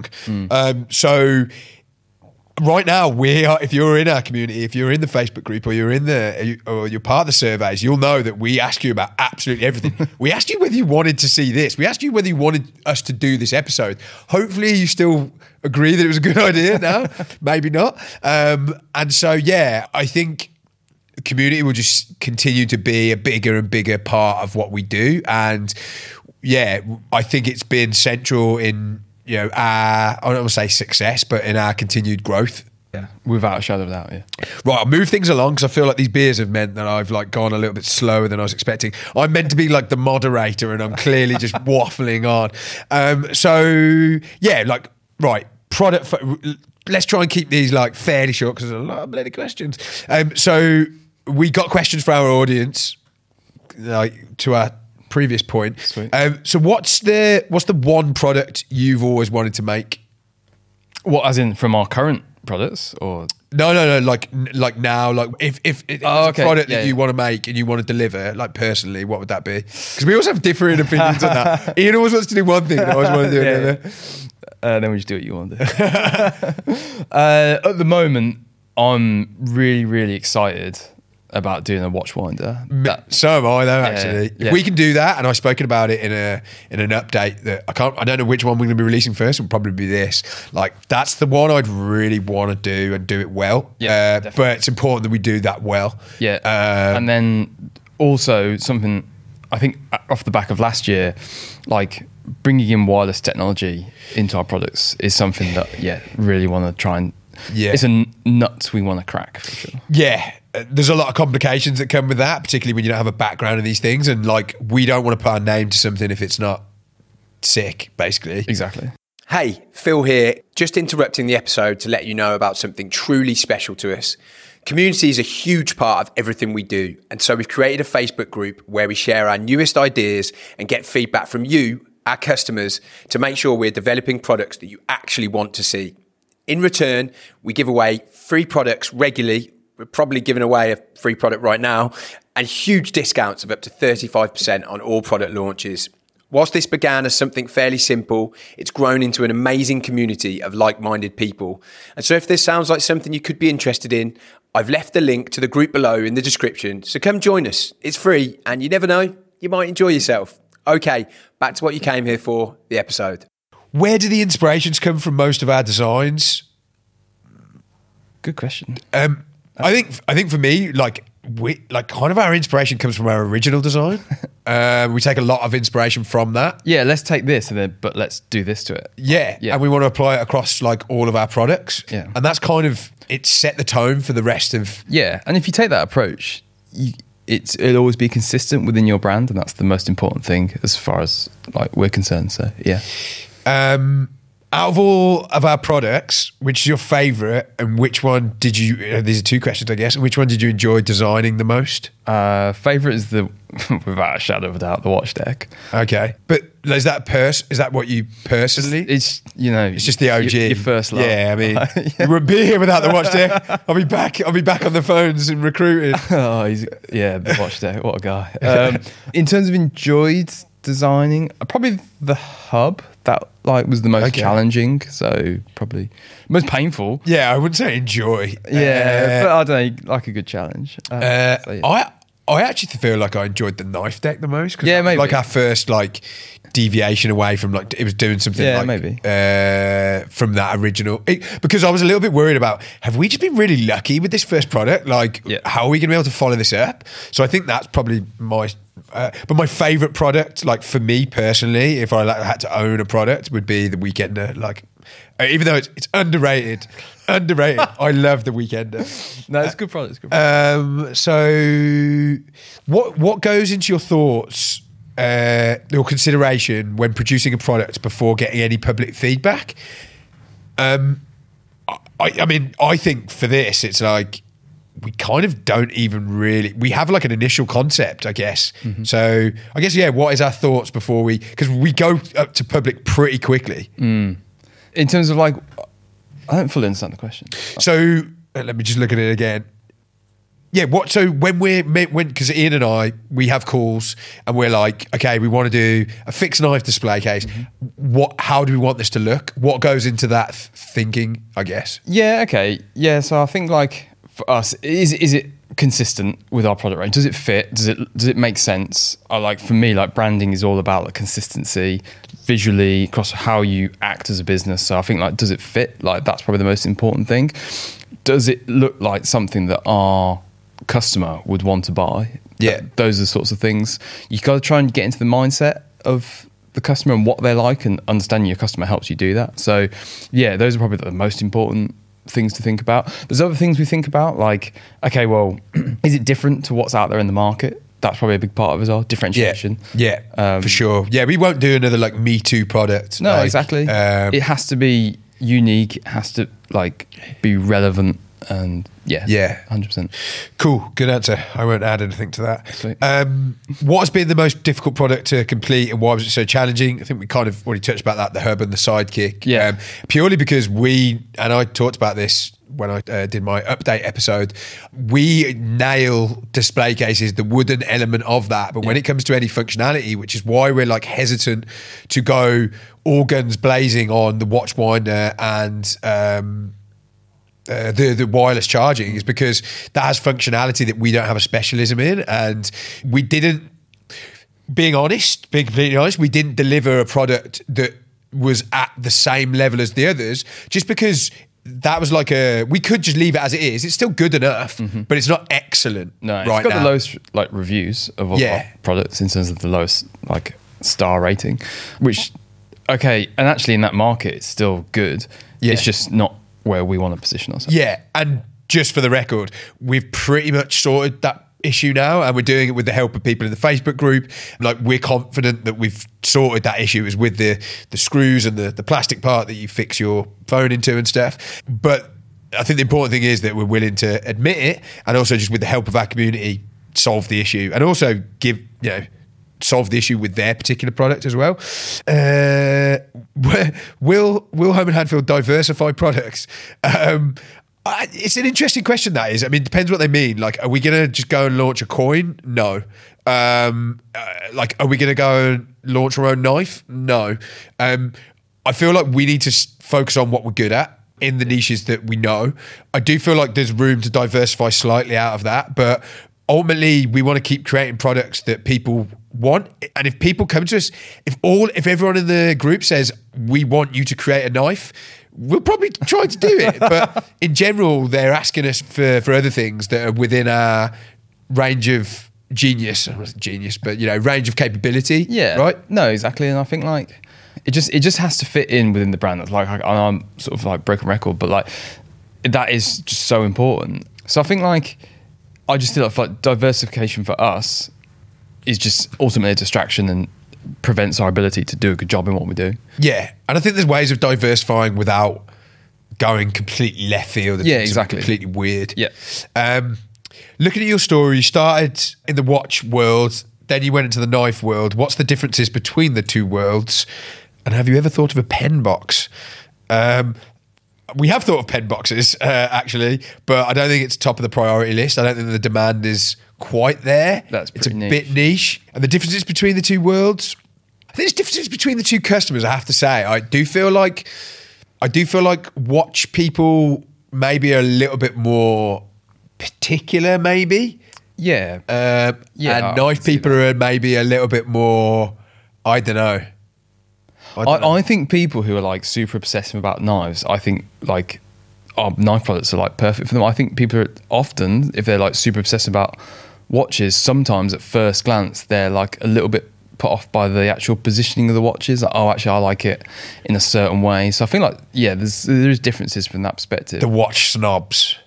So right now, if you're in our community, if you're in the Facebook group, or you're part of the surveys, you'll know that we ask you about absolutely everything. We asked you whether you wanted to see this. We asked you whether you wanted us to do this episode. Hopefully you still agree that it was a good idea now. Maybe not. And so, yeah, I think community will just continue to be a bigger and bigger part of what we do. And yeah, I think it's been central in our, I don't want to say success, but in our continued growth. Yeah, without a shadow of a doubt, yeah. Right, I'll move things along, because I feel like these beers have meant that I've like gone a little bit slower than I was expecting. I'm meant to be like the moderator, and I'm clearly just waffling on. So yeah, like, right, product. Let's try and keep these like fairly short, because there's a lot of bloody questions. So we got questions for our audience, like to our previous point. Sweet. So what's the one product you've always wanted to make? What, as in from our current products, or no, like now, like if it's a product that you want to make and you want to deliver, like personally, what would that be? Because we also have differing opinions on that. Ian always wants to do one thing, and I always want to do another. Then we just do what you want to do. At the moment, I'm really, really excited about doing a watch winder. So am I though, actually. yeah. If we can do that, and I've spoken about it in an update that I don't know which one we're going to be releasing first. It'll probably be this. Like, that's the one I'd really want to do and do it well. Yeah, but it's important that we do that well. Yeah. And then also something, I think off the back of last year, like bringing in wireless technology into our products is something that, really want to try and, it's a nut we want to crack for sure. Yeah. There's a lot of complications that come with that, particularly when you don't have a background in these things. And like, we don't want to put our name to something if it's not sick, basically. Exactly. Hey, Phil here, just interrupting the episode to let you know about something truly special to us. Community is a huge part of everything we do, and so we've created a Facebook group where we share our newest ideas and get feedback from you, our customers, to make sure we're developing products that you actually want to see. In return, we give away free products regularly. We're probably giving away a free product right now, and huge discounts of up to 35% on all product launches. Whilst this began as something fairly simple, it's grown into an amazing community of like-minded people. And so if this sounds like something you could be interested in, I've left the link to the group below in the description. So come join us. It's free, and you never know, you might enjoy yourself. Okay, back to what you came here for, the episode. Where do the inspirations come from most of our designs? Good question. I think for me, kind of our inspiration comes from our original design. We take a lot of inspiration from that. Yeah, let's take this but let's do this to it. Yeah, and we want to apply it across like all of our products. Yeah. And that's kind of, it set the tone for the rest of... Yeah, and if you take that approach, it'll always be consistent within your brand, and that's the most important thing as far as like we're concerned. So yeah. Out of all of our products, which is your favourite, and which one did you? These are two questions, I guess. And which one did you enjoy designing the most? Favourite is without a shadow of a doubt, the watch deck. Okay, but is that what you personally? It's just the OG. Your first love. Yeah, I mean, you wouldn't be here without the watch deck. I'll be back on the phones and recruiting. The watch deck. What a guy. In terms of enjoyed designing, probably the hub. That was the most challenging, so probably most painful. Yeah, I wouldn't say enjoy. Yeah, but I don't know, like a good challenge. I actually feel like I enjoyed the knife deck the most. Yeah, maybe. Like our first deviation away from it was doing something maybe. From that original. Because I was a little bit worried about, have we just been really lucky with this first product? How are we going to be able to follow this up? So I think that's probably but my favourite product, for me personally, if I had to own a product, would be the Weekender. Even though it's underrated, I love the Weekender. No, it's a good product. So, what goes into your thoughts or consideration when producing a product before getting any public feedback? I mean, I think for this, it's we kind of don't even really... We have an initial concept, I guess. Mm-hmm. So I guess, what is our thoughts before because we go up to public pretty quickly. Mm. In terms of I don't fully understand the question. So let me just look at it again. Yeah, so because Ian and I, we have calls and we're okay, we want to do a fixed knife display case. Mm-hmm. How do we want this to look? What goes into that thinking, I guess? Yeah, okay. Yeah, so I think for us, is it consistent with our product range? Does it fit? Does it make sense? For me, branding is all about consistency visually across how you act as a business. So I think does it fit? That's probably the most important thing. Does it look like something that our customer would want to buy? Yeah, those are the sorts of things. You got to try and get into the mindset of the customer and what they like, and understanding your customer helps you do that. So yeah, those are probably the most important things to think about. There's other things we think about, okay, well, is it different to what's out there in the market? That's probably a big part of it as well, differentiation. Yeah, for sure. Yeah, we won't do another Me Too product. No, exactly. It has to be unique. It has to be relevant, and yeah, 100%. Cool, good answer. I won't add anything to that. Sweet. What has been the most difficult product to complete, and why was it so challenging? I think we kind of already touched about that, the hub and the sidekick. Yeah. Purely because I talked about this when I did my update episode, we nail display cases, the wooden element of that. But when it comes to any functionality, which is why we're hesitant to go all guns blazing on the watch winder and the wireless charging is because that has functionality that we don't have a specialism in, and we didn't. Being completely honest, we didn't deliver a product that was at the same level as the others, just because that was like we could just leave it as it is. It's still good enough, but it's not excellent. No, it's right got now. the lowest like reviews of all our products in terms of the lowest like star rating, which okay, and actually in that market it's still good. Yeah. It's just not where we want to position ourselves. Yeah, and just for the record, we've pretty much sorted that issue now, and we're doing it with the help of people in the Facebook group. Like, we're confident that we've sorted that issue, is with the screws and the plastic part that you fix your phone into and stuff. But I think the important thing is that we're willing to admit it, and also just with the help of our community, solve the issue, and also solve the issue with their particular product as well. Will Home and Hadfield diversify products? It's an interesting question, that is. I mean, it depends what they mean. Like, are we going to just go and launch a coin? No. Like, are we going to go and launch our own knife? No. I feel like we need to focus on what we're good at in the niches that we know. I do feel like there's room to diversify slightly out of that, but ultimately we want to keep creating products that people want. And if people come to us, if everyone in the group says, we want you to create a knife, we'll probably try to do it. But in general, they're asking us for other things that are within our range of genius. I wasn't genius, but range of capability. Yeah. Right? No, exactly. And I think like it just has to fit in within the brand. That's like, I'm sort of like broken record, but like that is just so important. So I think like I just feel like diversification for us is just ultimately a distraction and prevents our ability to do a good job in what we do. Yeah, and I think there's ways of diversifying without going completely left field. Yeah, exactly. Completely weird. Yeah. Looking at your story, you started in the watch world, then you went into the knife world. What's the differences between the two worlds? And have you ever thought of a pen box? We have thought of pen boxes, actually, but I don't think it's top of the priority list. I don't think the demand is quite there. It's a bit niche. And the differences between the two worlds, I think there's differences between the two customers, I have to say. I do feel like watch people maybe are a little bit more particular, maybe. Yeah. And knife people are maybe a little bit more, I don't know. I think people who are like super obsessive about knives, I think like our knife products are like perfect for them. I think people are often, if they're like super obsessive about watches, sometimes at first glance they're like a little bit put off by the actual positioning of the watches. Like, oh, actually I like it in a certain way. So I think like, yeah, there's differences from that perspective. The watch snobs.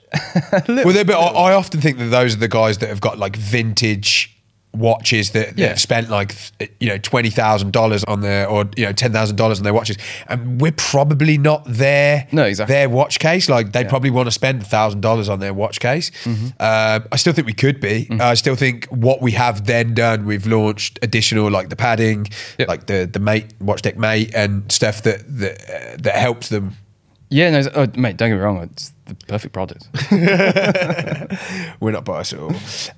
I often think that those are the guys that have got like vintage watches that have spent like $20,000 on their, or $10,000 on their watches, and we're probably not their watch case. Like they probably want to spend $1,000 on their watch case. I still think we could be. I still think what we have then done, we've launched additional like the padding, like the Mate Watch Deck Mate and stuff that helps them. Yeah, no, mate, don't get me wrong, it's the perfect product. We're not biased at all.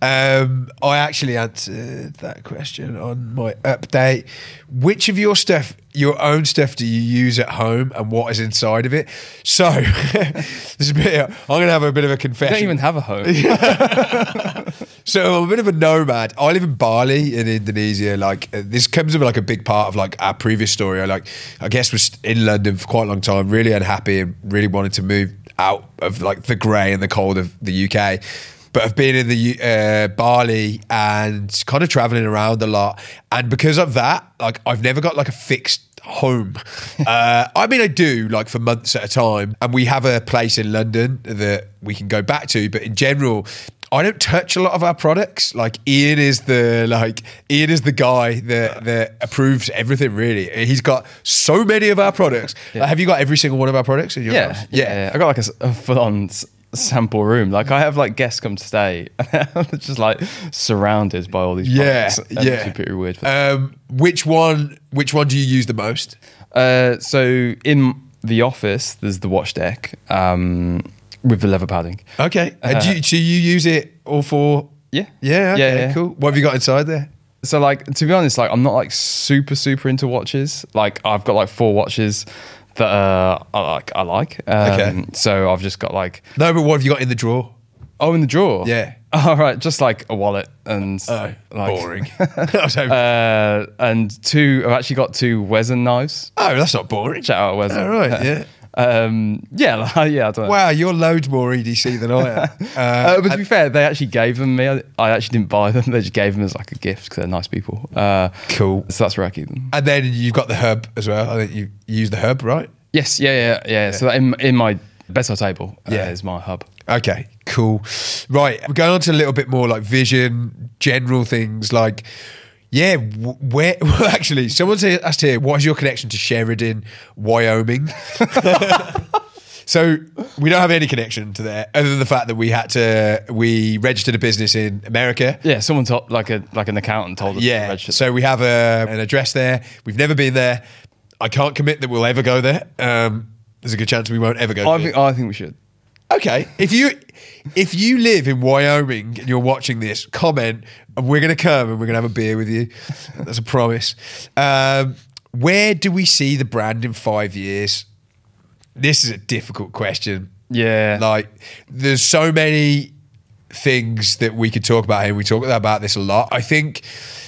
I actually answered that question on my update. Which of your own stuff do you use at home, and what is inside of it? So, I'm going to have a bit of a confession. You don't even have a home. So I'm a bit of a nomad. I live in Bali in Indonesia. Like this comes with like a big part of like our previous story. I guess was in London for quite a long time, really unhappy and really wanted to move out of like the grey and the cold of the UK. But I've been in the Bali and kind of traveling around a lot. And because of that, like I've never got like a fixed home. I mean, I do like for months at a time. And we have a place in London that we can go back to. But in general, I don't touch a lot of our products. Like Ian is the guy that approves everything. Really, he's got so many of our products. Yeah. Like, have you got every single one of our products in your house? Yeah. I got like a full-on sample room. Like I have like guests come to stay, just like surrounded by all these products. It's pretty weird. Which one do you use the most? So in the office, there's the Watch Deck. With the leather padding. Okay. Do you use it all for? Yeah. Yeah. Okay, Yeah. Cool. What have you got inside there? So like, to be honest, like I'm not like super into watches. Like I've got like 4 watches, that I like. Okay. So I've just got like, No, but what have you got in the drawer? oh, in the drawer. Yeah. All right, just like a wallet and Oh, like, boring. I was hoping- and I've actually got 2 Wesen knives. oh, that's not boring. Shout out Wesen. All right, yeah. Yeah, I don't know. Wow, you're loads more EDC than I am. But to be fair, they actually gave them me. I actually didn't buy them. They just gave them as like a gift because they're nice people. Cool. So that's where I keep them. And then you've got the hub as well. I think you use the hub, right? Yes, yeah. So that in my bedside table is my hub. Okay, cool. Right, we're going on to a little bit more like vision, general things like, yeah, where, well, actually, someone asked here, what is your connection to Sheridan, Wyoming? So we don't have any connection to there other than the fact that we registered a business in America. Yeah, someone told, like an accountant told us. To Yeah, register. so we have an address there. We've never been there. I can't commit that we'll ever go there. There's a good chance we won't ever go. I think we should. Okay, if you live in Wyoming and you're watching this, comment, and we're going to come and we're going to have a beer with you. That's a promise. Where do we see the brand in 5 years? This is a difficult question. Yeah. Like, there's so many things that we could talk about here. We talk about this a lot. I think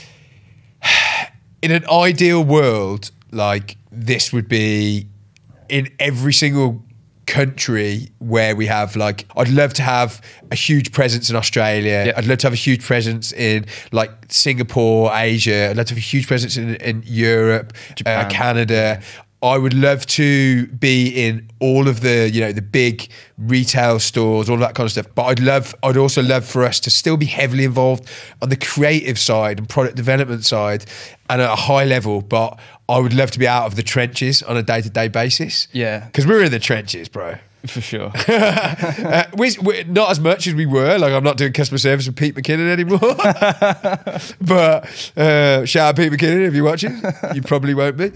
in an ideal world, like, this would be in every single country where we have, like, I'd love to have a huge presence in Australia. Yep. I'd love to have a huge presence in like Singapore, Asia. I'd love to have a huge presence in Europe, Japan. Canada. I would love to be in all of the, the big retail stores, all of that kind of stuff. But I'd also love for us to still be heavily involved on the creative side and product development side and at a high level. But I would love to be out of the trenches on a day-to-day basis. Yeah. Because we're in the trenches, bro. For sure. We're not as much as we were. Like, I'm not doing customer service with Pete McKinnon anymore. But shout out Pete McKinnon if you're watching. You probably won't be.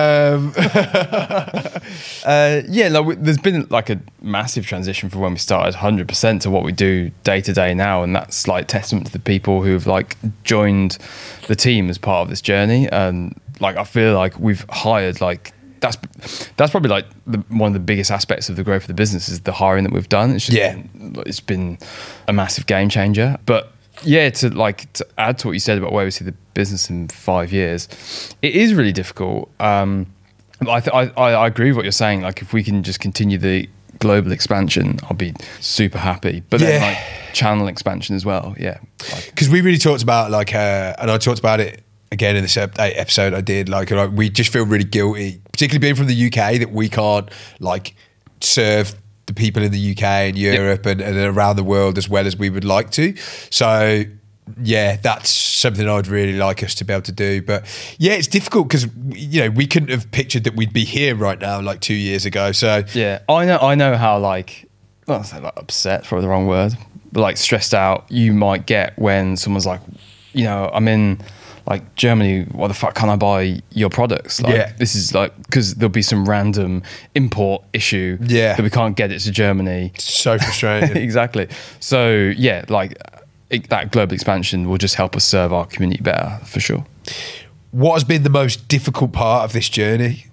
There's been like a massive transition from when we started 100% to what we do day to day now, and that's like testament to the people who've like joined the team as part of this journey. And like, I feel like we've hired like. That's probably like one of the biggest aspects of the growth of the business is the hiring that we've done. It's been a massive game changer. But yeah, to add to what you said about where we see the business in 5 years, it is really difficult. I agree with what you're saying. Like, if we can just continue the global expansion, I'll be super happy. But then like channel expansion as well. Yeah, because we really talked about like, and I talked about it again in this episode I did, like we just feel really guilty, particularly being from the UK, that we can't like serve the people in the UK and Europe and around the world as well as we would like to. So yeah, that's something I'd really like us to be able to do. But yeah, it's difficult because we couldn't have pictured that we'd be here right now like 2 years ago. So yeah, I know how like, well, I'll say like upset, probably the wrong word, but like stressed out you might get when someone's like, I'm in like Germany, why the fuck can't I buy your products? Like, this is like, because there'll be some random import issue that we can't get it to Germany. So frustrating. Exactly. So yeah, like that global expansion will just help us serve our community better, for sure. What has been the most difficult part of this journey?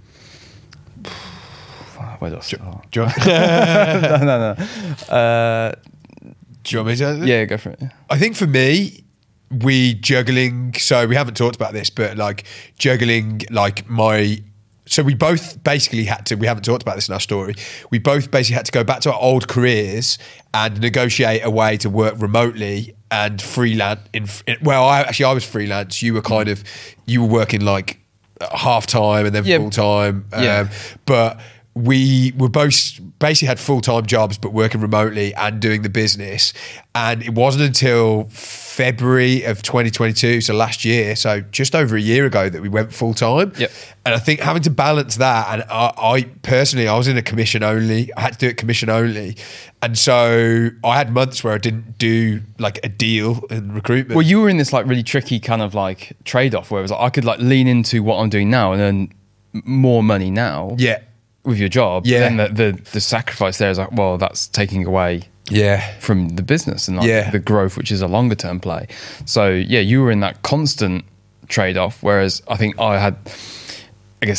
Where do I start? Do you want, No. do you want me to? Yeah, go for it. I think for me, juggling, so we haven't talked about this, but like juggling like so we both basically we haven't talked about this in our story, we both basically had to go back to our old careers and negotiate a way to work remotely and freelance. I was freelance. You were working like half time and then full time. But we were both basically had full-time jobs but working remotely and doing the business, and it wasn't until February of 2022, so last year, so just over a year ago, that we went full-time. And I think having to balance that, and I personally, I was in a commission only, I had to do it commission only, and so I had months where I didn't do like a deal in recruitment. Well, you were in this like really tricky kind of like trade-off where it was like I could like lean into what I'm doing now and earn more money now with your job. Then the sacrifice there is like, well, that's taking away from the business and like the growth, which is a longer term play. So yeah, you were in that constant trade-off, whereas I think I guess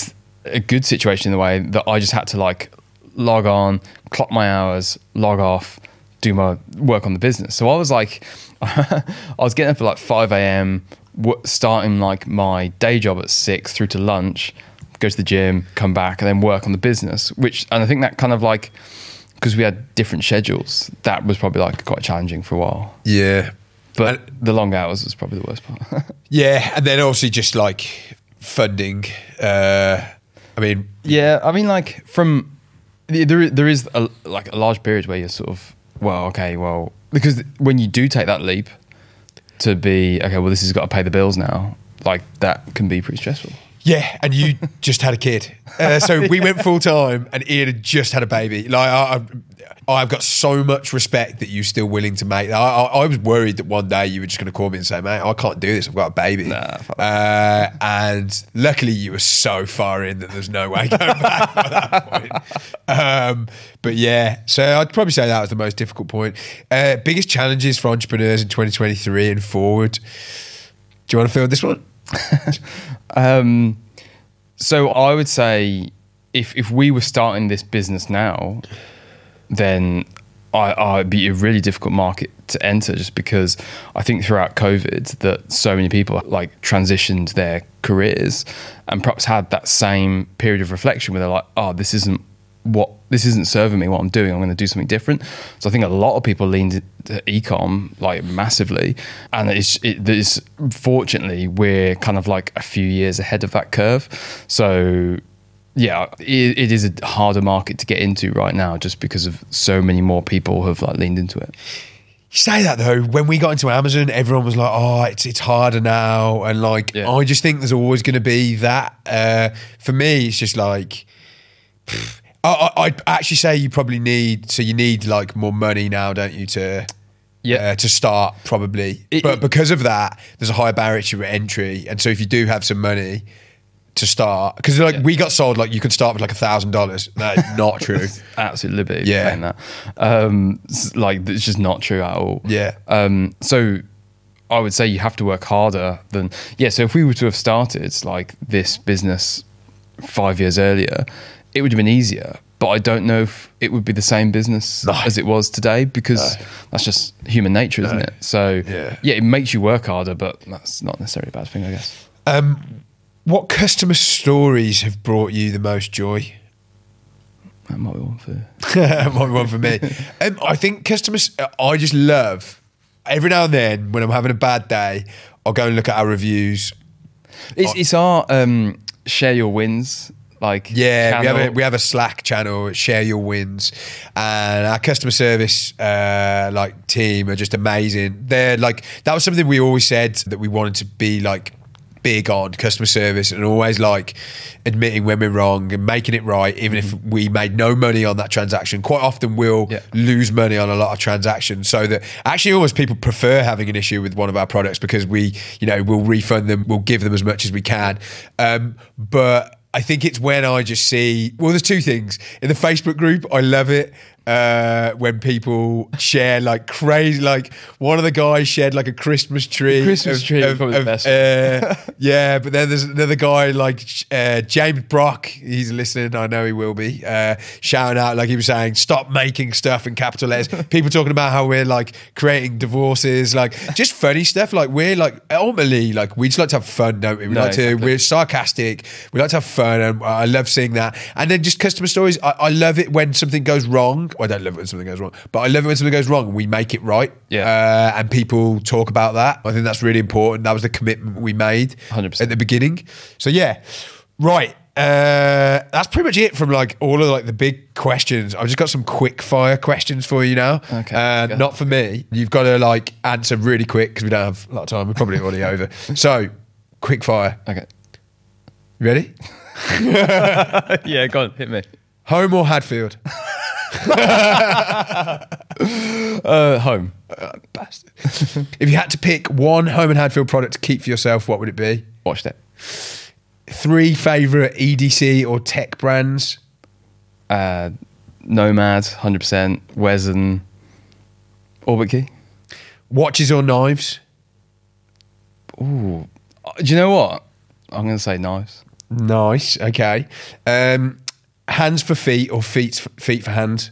a good situation in the way that I just had to like log on, clock my hours, log off, do my work on the business. So I was like, I was getting up at like 5 a.m, starting like my day job at 6 through to lunch, go to the gym, come back, and then work on the business. And I think that kind of like, because we had different schedules, that was probably like quite challenging for a while. Yeah. But the long hours was probably the worst part. Yeah, and then obviously just like funding. I mean, like there is a large period where you're sort of, because when you do take that leap to be, okay, well, this has got to pay the bills now, like that can be pretty stressful. Yeah, and you just had a kid. So we went full time and Ian had just had a baby. Like I've got so much respect that you're still willing to make that. I was worried that one day you were just going to call me and say, mate, I can't do this. I've got a baby. Nah, fuck that. And luckily you were so far in that there's no way going back by that point. But yeah, so I'd probably say that was the most difficult point. Biggest challenges for entrepreneurs in 2023 and forward. Do you want to field this one? So I would say if we were starting this business now, then I'd be a really difficult market to enter, just because I think throughout COVID that so many people like transitioned their careers and perhaps had that same period of reflection where they're like, oh, this isn't serving me what I'm doing. I'm going to do something different. So I think a lot of people leaned into ecom like massively, and it's fortunately we're kind of like a few years ahead of that curve. So yeah, it is a harder market to get into right now, just because of so many more people have like leaned into it. You say that though, when we got into Amazon, everyone was like, oh, it's harder now. And like, yeah. I just think there's always going to be that. For me, it's just like, I'd actually say you probably need like more money now, don't you, to start probably. But because of that, there's a higher barrier to entry. And so if you do have some money to start, because like we got sold like you could start with like $1,000. That's not true. Absolute liberty saying that. Like it's just not true at all. Yeah. So I would say you have to work harder than So if we were to have started like this business 5 years earlier, it would have been easier. But I don't know if it would be the same business as it was today, because that's just human nature, isn't it? So it makes you work harder, but that's not necessarily a bad thing, I guess. What customer stories have brought you the most joy? That might be one for might be one for me. I think customers, I just love, every now and then when I'm having a bad day, I'll go and look at our reviews. It's our share your wins. Like we have a Slack channel, Share Your Wins, and our customer service like team are just amazing. They're like, that was something we always said that we wanted to be like big on customer service, and always like admitting when we're wrong and making it right, even if we made no money on that transaction. Quite often we'll lose money on a lot of transactions, so that actually almost people prefer having an issue with one of our products, because we, we'll refund them, we'll give them as much as we can. But I think it's when I just see, there's two things. In the Facebook group, I love it when people share like crazy, like one of the guys shared like a Christmas tree. The Christmas tree is probably the best. Yeah, but then there's another guy like James Brock, he's listening, I know he will be, shouting out, like he was saying, stop making stuff in capital letters. People talking about how we're like creating divorces, like just funny stuff. Like we're like, ultimately, like we just like to have fun, don't we? We're sarcastic, we like to have fun, and I love seeing that. And then just customer stories, I love it when something goes wrong. I don't love it when something goes wrong, but I love it when something goes wrong and we make it right. Yeah. And people talk about that. I think that's really important. That was the commitment we made 100%. At the beginning. So yeah, right. That's pretty much it from like all of like the big questions. I've just got some quick fire questions for you now. Okay. Not for me. You've got to like answer really quick because we don't have a lot of time. We're probably already over. So quick fire. Okay. You ready? Yeah, go on, hit me. Home or Hadfield? Home. Bastard. If you had to pick one Home and Hadfield product to keep for yourself, what would it be? Watched it. 3 favourite EDC or tech brands? Nomad, 100%. Wesen, Orbit Key. Watches or knives? Ooh. Do you know what? I'm going to say knives. Nice. Okay. Hands for feet or feet for hands?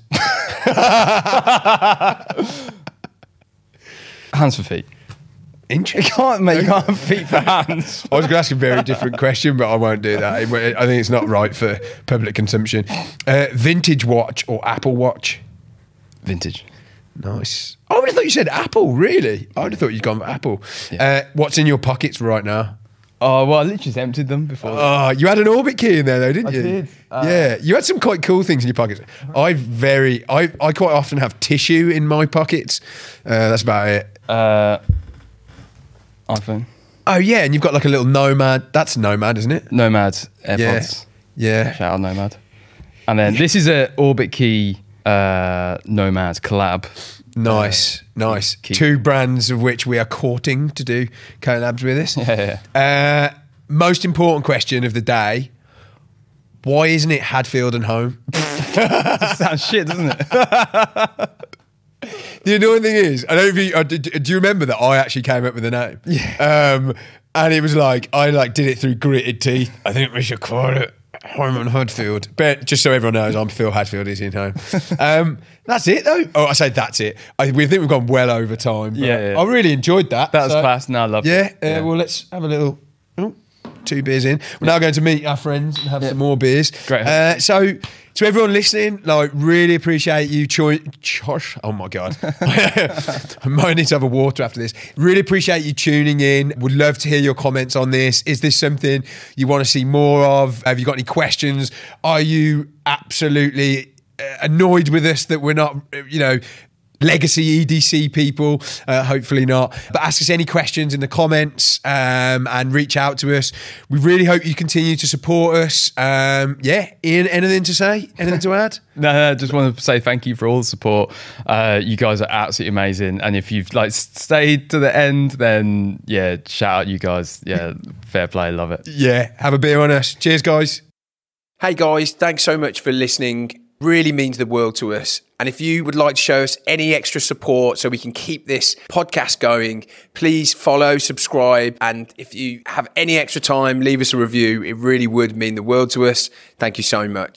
Hands for feet. Interesting. You can't have feet for hands. I was going to ask a very different question, but I won't do that. I think it's not right for public consumption. Vintage watch or Apple Watch? Vintage. Nice. I would have thought you said Apple, really. I would have thought you'd gone for Apple. Yeah. What's in your pockets right now? Oh, well, I literally just emptied them before. Oh, you had an Orbit key in there though, didn't I you? did. Yeah, you had some quite cool things in your pockets. I quite often have tissue in my pockets. That's about it. iPhone. Oh yeah, and you've got like a little Nomad. That's Nomad, isn't it? Nomad AirPods. Yeah. Shout out Nomad. And then this is a Orbit Key Nomad collab. Nice. Key. 2 brands of which we are courting to do collabs with us. Yeah. Most important question of the day. Why isn't it Hadfield and Home? Sounds shit, doesn't it? The annoying thing is, I don't know if do you remember that I actually came up with the name? Yeah. And it was like, I did it through gritted teeth. I think we should call it Home and Hadfield. But just so everyone knows, I'm Phil Hadfield, is in Home. That's it though. Oh, I say that's it. We think we've gone well over time. But Yeah. I really enjoyed that. That was class. No, I loved it. Yeah. Well, let's have a little... 2 beers in. We're now going to meet our friends and have some more beers. Great. So to everyone listening, like, really appreciate you. Oh my God. I might need to have a water after this. Really appreciate you tuning in. Would love to hear your comments on this. Is this something you want to see more of? Have you got any questions? Are you absolutely annoyed with us that we're not, legacy EDC people? Hopefully not. But ask us any questions in the comments and reach out to us. We really hope you continue to support us. Ian, anything to say? Anything to add? No, just want to say thank you for all the support. You guys are absolutely amazing. And if you've stayed to the end, then shout out you guys. Yeah, fair play. Love it. Yeah, have a beer on us. Cheers, guys. Hey guys, thanks so much for listening. Really means the world to us. And if you would like to show us any extra support so we can keep this podcast going, please follow, subscribe. And if you have any extra time, leave us a review. It really would mean the world to us. Thank you so much.